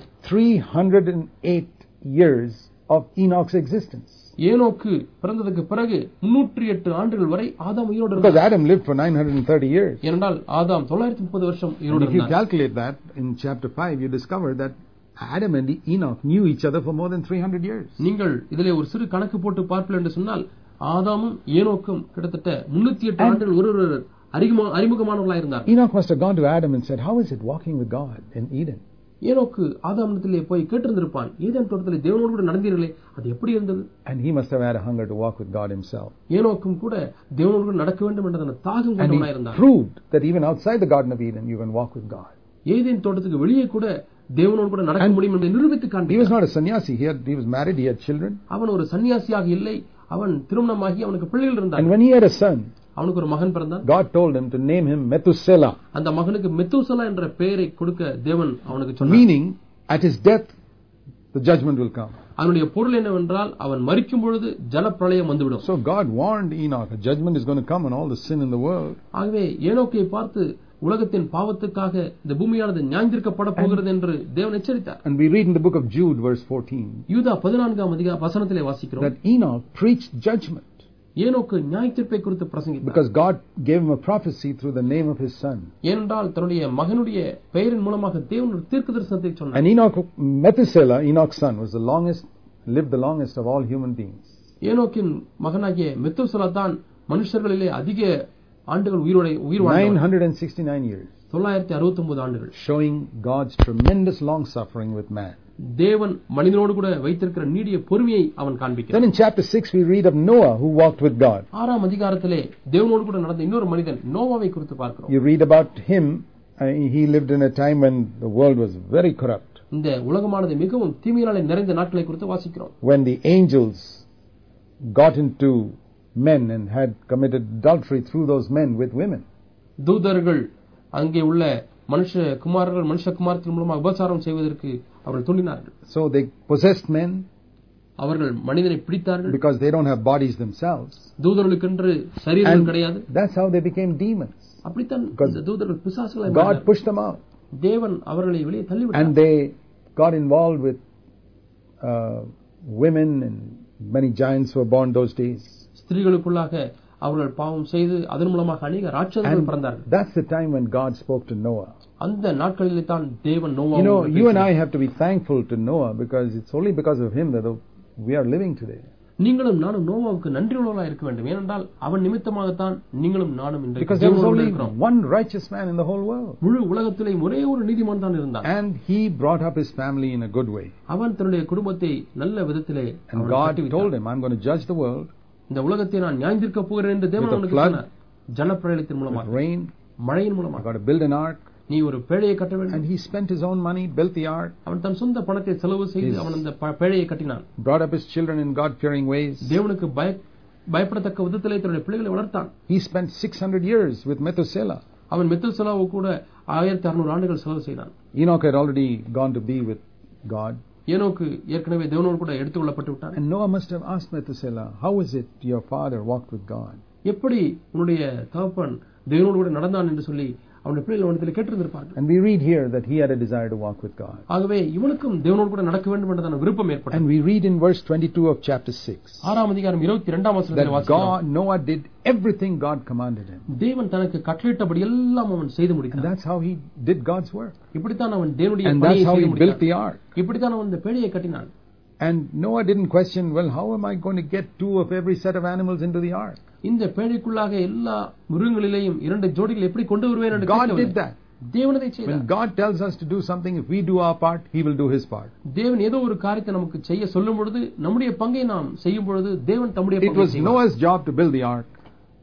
308 years of Enoch's existence. ஏனோக்கு பிறந்ததுக்கு பிறகு 308 ஆண்டுகள் வரை ஆதாம் உயிரோடு Because இருந்தார். Adam lived for 930 years. ஏனென்றால் ஆதாம் 930 வருஷம் And உயிரோடு if you இருந்தார். calculate that in chapter 5, you discover that Adam and Enoch knew each other for more than 300 years. நீங்கள் இதிலே ஒரு சிறு கணக்கு போட்டு பார்ப்பீர்கள் என்று சொன்னால் ஆதாமும் ஏனோக்கும் கிட்டத்தட்ட 308 ஆண்டுகள் ஒருவர் அறிமுகமானவர்களாக இருந்தார். Enoch must have gone to Adam and said, how is it walking with God in Eden? ஏனோக்கு ஆதாமிடத்திலே போய் கேட்டிருந்திருப்பான், ஏதேன் தோட்டத்திலே தேவனோடு கூட நடந்தீர்களே, அது எப்படி இருந்தது? And he must have had a hunger to walk with God himself. ஏனோக்கும் கூட தேவனோடு கூட நடக்க வேண்டும் என்ற தாகம் And கொண்டவனாய் he இருந்தார். proved that even outside the Garden of Eden, you can walk with God. Eden தோட்டத்துக்கு வெளியே கூட தேவனோடு கூட நடக்க முடியும் என்று நிரூபித்து He was காண்பித்தார். not a sannyasi. He was married. He had children. அவன் ஒரு சன்னியாசியாக இல்லை, அவன் திருமணமாகி அவனுக்கு பிள்ளைகள் And இருந்தார். when he had a son, அவனுக்கு ஒரு மகன் பிறந்தான். God told him to name him Methuselah, அந்த மகனுக்கு மெத்தூசலா என்ற பெயரை கொடுக்க தேவன் அவனுக்கு சொன்னார். meaning at his death, the judgment will come. அவனுடைய பொருள் என்னவென்றால் அவன் மரிக்கும் பொழுது ஜலப்பிரளயம் வந்துவிடும். So God warned Enoch, a judgment is going to come on all the sin in the world. ஆகவே ஏனோக்கை பார்த்து உலகத்தின் பாவத்துக்காக இந்த பூமியானது நியாயந்தீர்க்கப்பட போகிறது என்று தேவன் எச்சரித்தார். And we read in the book of Jude, verse 14, யூதா 14ஆம் வசனத்திலே வாசிக்கிறோம், that Enoch preached judgment ஏனோக்கு நியாயத்தீர்ப்பை குறித்து பிரசங்கித்தார். because God gave him a prophecy through the name of his son. ஏனென்றால் தன்னுடைய மகனுடைய பெயரின் மூலமாக தேவன் ஒரு தீர்க்கதரிசனத்தை சொன்னார். And Methuselah, Enoch's son, lived the longest of all human beings. ஏனோக்கின் மகனாகிய மெத்தூசலா தான் மனுஷர்களிலே அதிக ஆண்டுகள் உயிர் வாழ்ந்தார். 969 years. 969 ஆண்டுகள். Showing God's tremendous long suffering with man. தேவன் மனிதனோடு கூட வைத்திருக்கிற நீடிய பொறுமையை அவன் காண்பிக்கிறான். Then in chapter 6 we read of Noah who walked with God. 6ஆம் அதிகாரத்திலே தேவனோடு கூட நடந்த இன்னொரு மனிதன் நோவாவை குறித்து பார்க்கிறோம். You read about him. He lived in a time when the world was very corrupt. இந்த உலகமானது மிகவும் தீமையாலே நிறைந்த நாட்களை குறித்து வாசிக்கிறோம். When the angels got into men and had committed adultery through those men with women. தூதர்கள் அங்கே உள்ள மனுஷகுமாரத்தின் மூலமாக உபசாரம் செய்வதற்கு அவர்கள் துணினார்கள். So they possessed men. அவர்கள் மனிதனை பிடித்தார்கள். Because they don't have bodies themselves. தூதர்களுக்கென்று சரீரம் கிடையாது. That's how they became demons. அப்படித்தான் இந்த தூதர்கள் பிசாசுகளாய் God pushed them out. தேவன் அவர்களை வெளியே தள்ளிவிட்டார். And they got involved with women, and many giants were born those days. ஸ்திரீகளுக்குள்ளாக அவர்கள் பாவம் செய்து அதன் மூலமாக அநேக ராட்சதர்கள் பிறந்தார்கள். That's the time when God spoke to Noah. அந்த நாட்களிலே தான் தேவன் நோவாவோடு you and I have to be thankful to Noah because it's only because of him that we are living today. நீங்களும் நானும் நோவாவுக்கு நன்றியுள்ளவர்களாக இருக்க வேண்டும். ஏனென்றால் அவன் நிமித்தமாகத்தான் நீங்களும் நானும் இன்றைக்கு because there was only one righteous man in the whole world. முழு உலகத்திலே ஒரே ஒரு நீதிமான் தான் இருந்தான். And he brought up his family in a good way. அவன் தன்னுடைய குடும்பத்தை நல்ல விதத்திலே and God told him, I'm going to judge the world. இந்த உலகத்தை நான் நியாயந்தீர்க்க போகிறேன் என்று தேவன் அவனுக்கு சொன்னார். ஜலப்பிரளயத்தின் மூலமாக, rain, மழையின் மூலமாக. got to build an ark. நீ ஒரு பேழையை கட்ட வேண்டும். And he spent his own money, built the ark. அவன் தன் சொந்த பணத்தை செலவு செய்து அவன் அந்த பேழையை கட்டினான். Brought up his children in God-fearing ways. தேவனுக்கு பயப்படத்தக்க விதத்திலே தன்னுடைய பிள்ளைகளை வளர்த்தான். He spent 600 years with Methuselah. அவன் மெத்துசெலாவு கூட 1600 ஆண்டுகள் செலவு செய்தான். Enoch had already gone to be with God. ஏனோக்கு ஏற்கனவே தேவனோடு கூட எடுத்துக்கொள்ளப்பட்டு விட்டான். And Noah must have asked Methuselah, how is it your father walked with God? எப்படி உன்னுடைய தகப்பன் தேவனோடு கூட நடந்தான் என்று சொல்லி அவனுடைய பிள்ளைகள் அவனிடத்தில் கேட்டிருந்திருப்பார்கள். And we read here that he had a desire to walk with God. ஆகவே இவனுக்கும் தேவனோடு கூட நடக்க வேண்டும் என்றதான விருப்பம் ஏற்பட்டது. And we read in verse 22 of chapter 6. 6ஆம் அதிகாரம் 22ஆம் வசனத்தில் வாசிக்கிறோம். Noah did everything God commanded him. தேவன் தனக்கு கட்டளையிட்டபடி எல்லாம் அவன் செய்து முடித்தான். And that's how he did God's work. இப்படித்தான் அவன் தேவனுடைய பணியை செய்து முடித்தான். And that's how he built the ark. இப்படித்தான் அவன் இந்த பேழையை கட்டினான். And Noah didn't question, well, how am I going to get 2 of every set of animals into the ark? இந்த பேழைக்குள்ளாக எல்லா மிருகங்களிலேயும் 2 ஜோடிகள் எப்படி கொண்டு வருவேன் என்று God did that. தேவன் அதை செய்தார். When God tells us to do something, if we do our part, he will do his part. தேவன் ஏதோ ஒரு காரியத்தை நமக்கு செய்ய சொல்லும் பொழுது நம்முடைய பங்கை நாம் செய்யும் பொழுது தேவன் தம்முடைய பங்கை செய்வார். It was Noah's job to build the ark.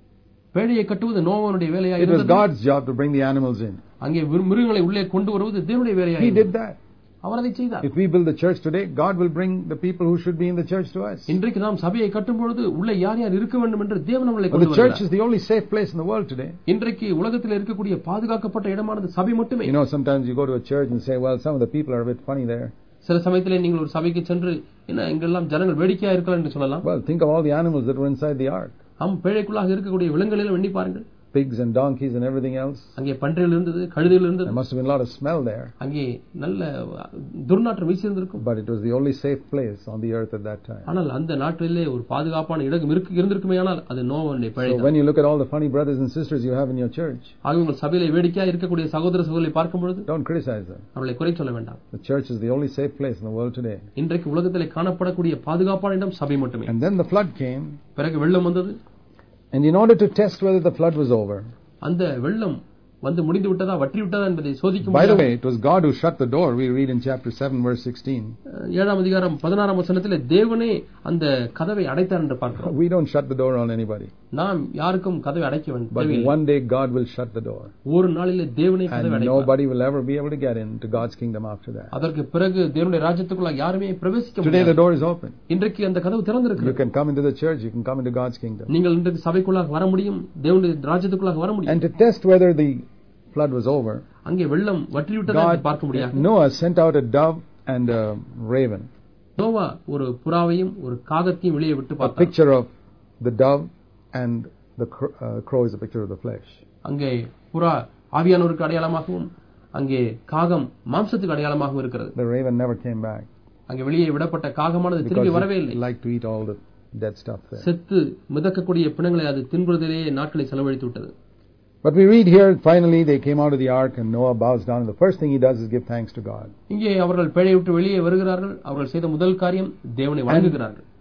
பேழையை கட்டுவது நோவாவுடைய வேலையாக இருந்தது. It was God's job to bring the animals in. அங்கே மிருகங்களை உள்ளே கொண்டு வருவது தேவனுடைய வேலையாக இருந்தது. He did that. அவர் அதை செய்தார். If we build the church today, God will bring the people who should be in the church to us. இன்றைக்கு நாம் சபையை கட்டும் பொழுது உள்ளே யார் யார் இருக்க வேண்டும் என்று தேவன் நம்மை கொண்டு வருகிறார். The church is the only safe place in the world today. இன்றைக்கு உலகத்தில் இருக்கக்கூடிய பாதுகாக்கப்பட்ட இடமானது சபை மட்டுமே. Sometimes you go to a church and say, well, some of the people are a bit funny there. சில சமயத்திலே நீங்கள் ஒரு சபைக்கு சென்று என்ன இங்கெல்லாம் ஜனங்கள் வேடிக்கையா இருக்கலாம் என்று சொல்லலாம். Well, think of all the animals that were inside the ark. பேழைக்குள்ளாக இருக்கக்கூடிய விலங்குகளை எண்ணி பாருங்கள். Pigs and donkeys and everything else. அங்கே பன்றிகள் இருந்தது, கழுதைகள் இருந்தது. There must have been a lot of smell there. அங்கே நல்ல துர்நாற்றம் வீசி இருந்திருக்கும். But it was the only safe place on the earth at that time. ஆனால் அந்த நாட்டிலே ஒரு பாதுகாப்பான இடம் இருந்திருக்குமேயானால் அது நோவாவுடைய பேழை. So when you look at all the funny brothers and sisters you have in your church, ஆக உங்கள் சபையிலே வேடிக்கையா இருக்கக்கூடிய சகோதர சகோதரிகளை பார்க்கும் பொழுது don't criticize them. அவர்களை குறை சொல்ல வேண்டாம். The church is the only safe place in the world today. இன்றைக்கு உலகத்திலே காணப்படக்கூடிய பாதுகாப்பான இடம் சபை மட்டுமே. And then the flood came. பிறகு வெள்ளம் வந்தது. And in order to test whether the flood was over, அந்த வெள்ளம் வந்து முடிந்து விட்டதா வற்றி விட்டதா என்பதை சோதிக்கும். By the way, it was God who shut the door. We read in chapter 7 verse 16. 7ஆம் அதிகாரம் 16ஆம் வசனத்திலே தேவனே அந்த கதவை அடைத்தார் என்று பார்க்கிறோம். We don't shut the door on anybody. நாம் யாருக்கும் கதவை அடைக்க வேண்டாம். But one day God will shut the door. ஒரு நாளிலே தேவனே கதவை அடைப்பார். And nobody will ever be able to get into God's kingdom after that. அதற்கு பிறகு தேவனுடைய ராஜ்யத்துக்குள்ள யாருமே பிரவேசிக்க முடியாது. Today the door is open. இன்றைக்கு அந்த கதவு திறந்திருக்கிறது. You can come into the church, you can come into God's kingdom. நீங்கள் இன்றைக்கு சபைக்குள்ளாக வர முடியும், தேவனுடைய ராஜ்யத்துக்குள்ள வர முடியும். And to test whether the flood was over, அங்கே வெள்ளம் வற்றி விட்டதா என்று பார்க்க முடியாது. Noah sent out a dove and a raven. Noah ஒரு புறாவையும் ஒரு காகத்தையும் வெளியே விட்டு பார்த்தார். A picture of the dove and the crow is a picture of the flesh. அங்கே புறா ஆவியானவருக்கு அடையாளமாகவும் அங்கே காகம் மாம்சத்துக்கு அடையாளமாகவும் இருக்கிறது. The raven never came back. அங்கே வெளியே விடப்பட்ட காகமானது திரும்பி வரவே இல்லை. It liked to eat all the dead stuff there. செத்து மிதக்கக்கூடிய பிணங்களை அது தின்பதிலேயே நாட்களை செலவழித்து விட்டது. But we read here, finally they came out of the ark and Noah bows down and the first thing he does is give thanks to God. இங்கே அவர்கள் பேழையை விட்டு வெளியே வருகிறார்கள். அவர்கள் செய்த முதல் காரியம் தேவனை வணங்குகிறார்கள்.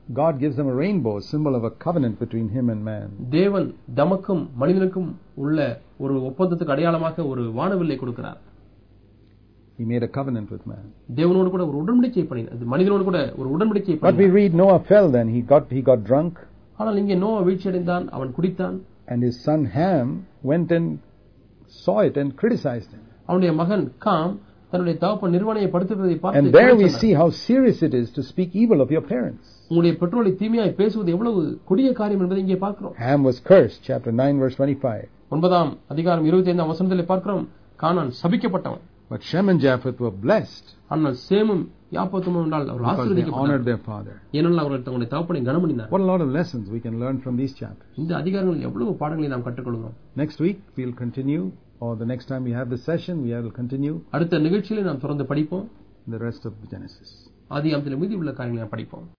God gives them a rainbow, a symbol of a covenant between him and man. தேவன் தமக்கும் மனிதனுக்கும் உள்ள ஒரு ஒப்பந்தத்துக்கு அடையாளமாக ஒரு வானவில்லை கொடுக்கிறார். He made a covenant with man. தேவனோடு கூட ஒரு உடன்படிக்கை பண்ணினார். மனிதனோடு கூட ஒரு உடன்படிக்கை பண்ணினார். But we read Noah fell then. He got drunk. ஆனால் இங்கே நோவா வீழ்ச்சியடைந்தான், அவன் குடித்தான். And his son Ham went and saw it and criticized him. அவனுடைய மகன் காம் தன்னுடைய தகப்பன் நிர்வாணியை படுத்துவதை பார்த்து, and there we see how serious it is to speak evil of your parents. உங்களுடைய பெற்றோரை தீமையாய் பேசுவது எவ்வளவு கொடிய காரியம் என்பதை இங்கே பார்க்கிறோம். Ham was cursed, chapter 9 verse 25. 9ஆம் அதிகாரம் 25ஆம் வசனத்திலே பார்க்கிறோம், கானான் சபிக்கப்பட்டவன். But Shem and Japheth were blessed. ஆனால் சேமும் யாப்பேத்தும் என்றால் அவர்கள் ஆசீர்வதிக்கப்பட்டார்கள். Honored their father. ஏனென்றால் அவர்கள் தங்களுடைய தகப்பனை கனமணினார். What a lot of lessons we can learn from these chapters. இந்த அதிகாரங்களில் எவ்வளவு பாடங்களை நாம் கற்றுக்கொள்கிறோம். Next week we'll continue, or the next time we have the session we will continue. அடுத்த நிகழ்ச்சியிலே நாம் தொடர்ந்து படிப்போம். The rest of Genesis. ஆதியாகமத்திலே மீதி உள்ள காரியங்களை நாம் படிப்போம்.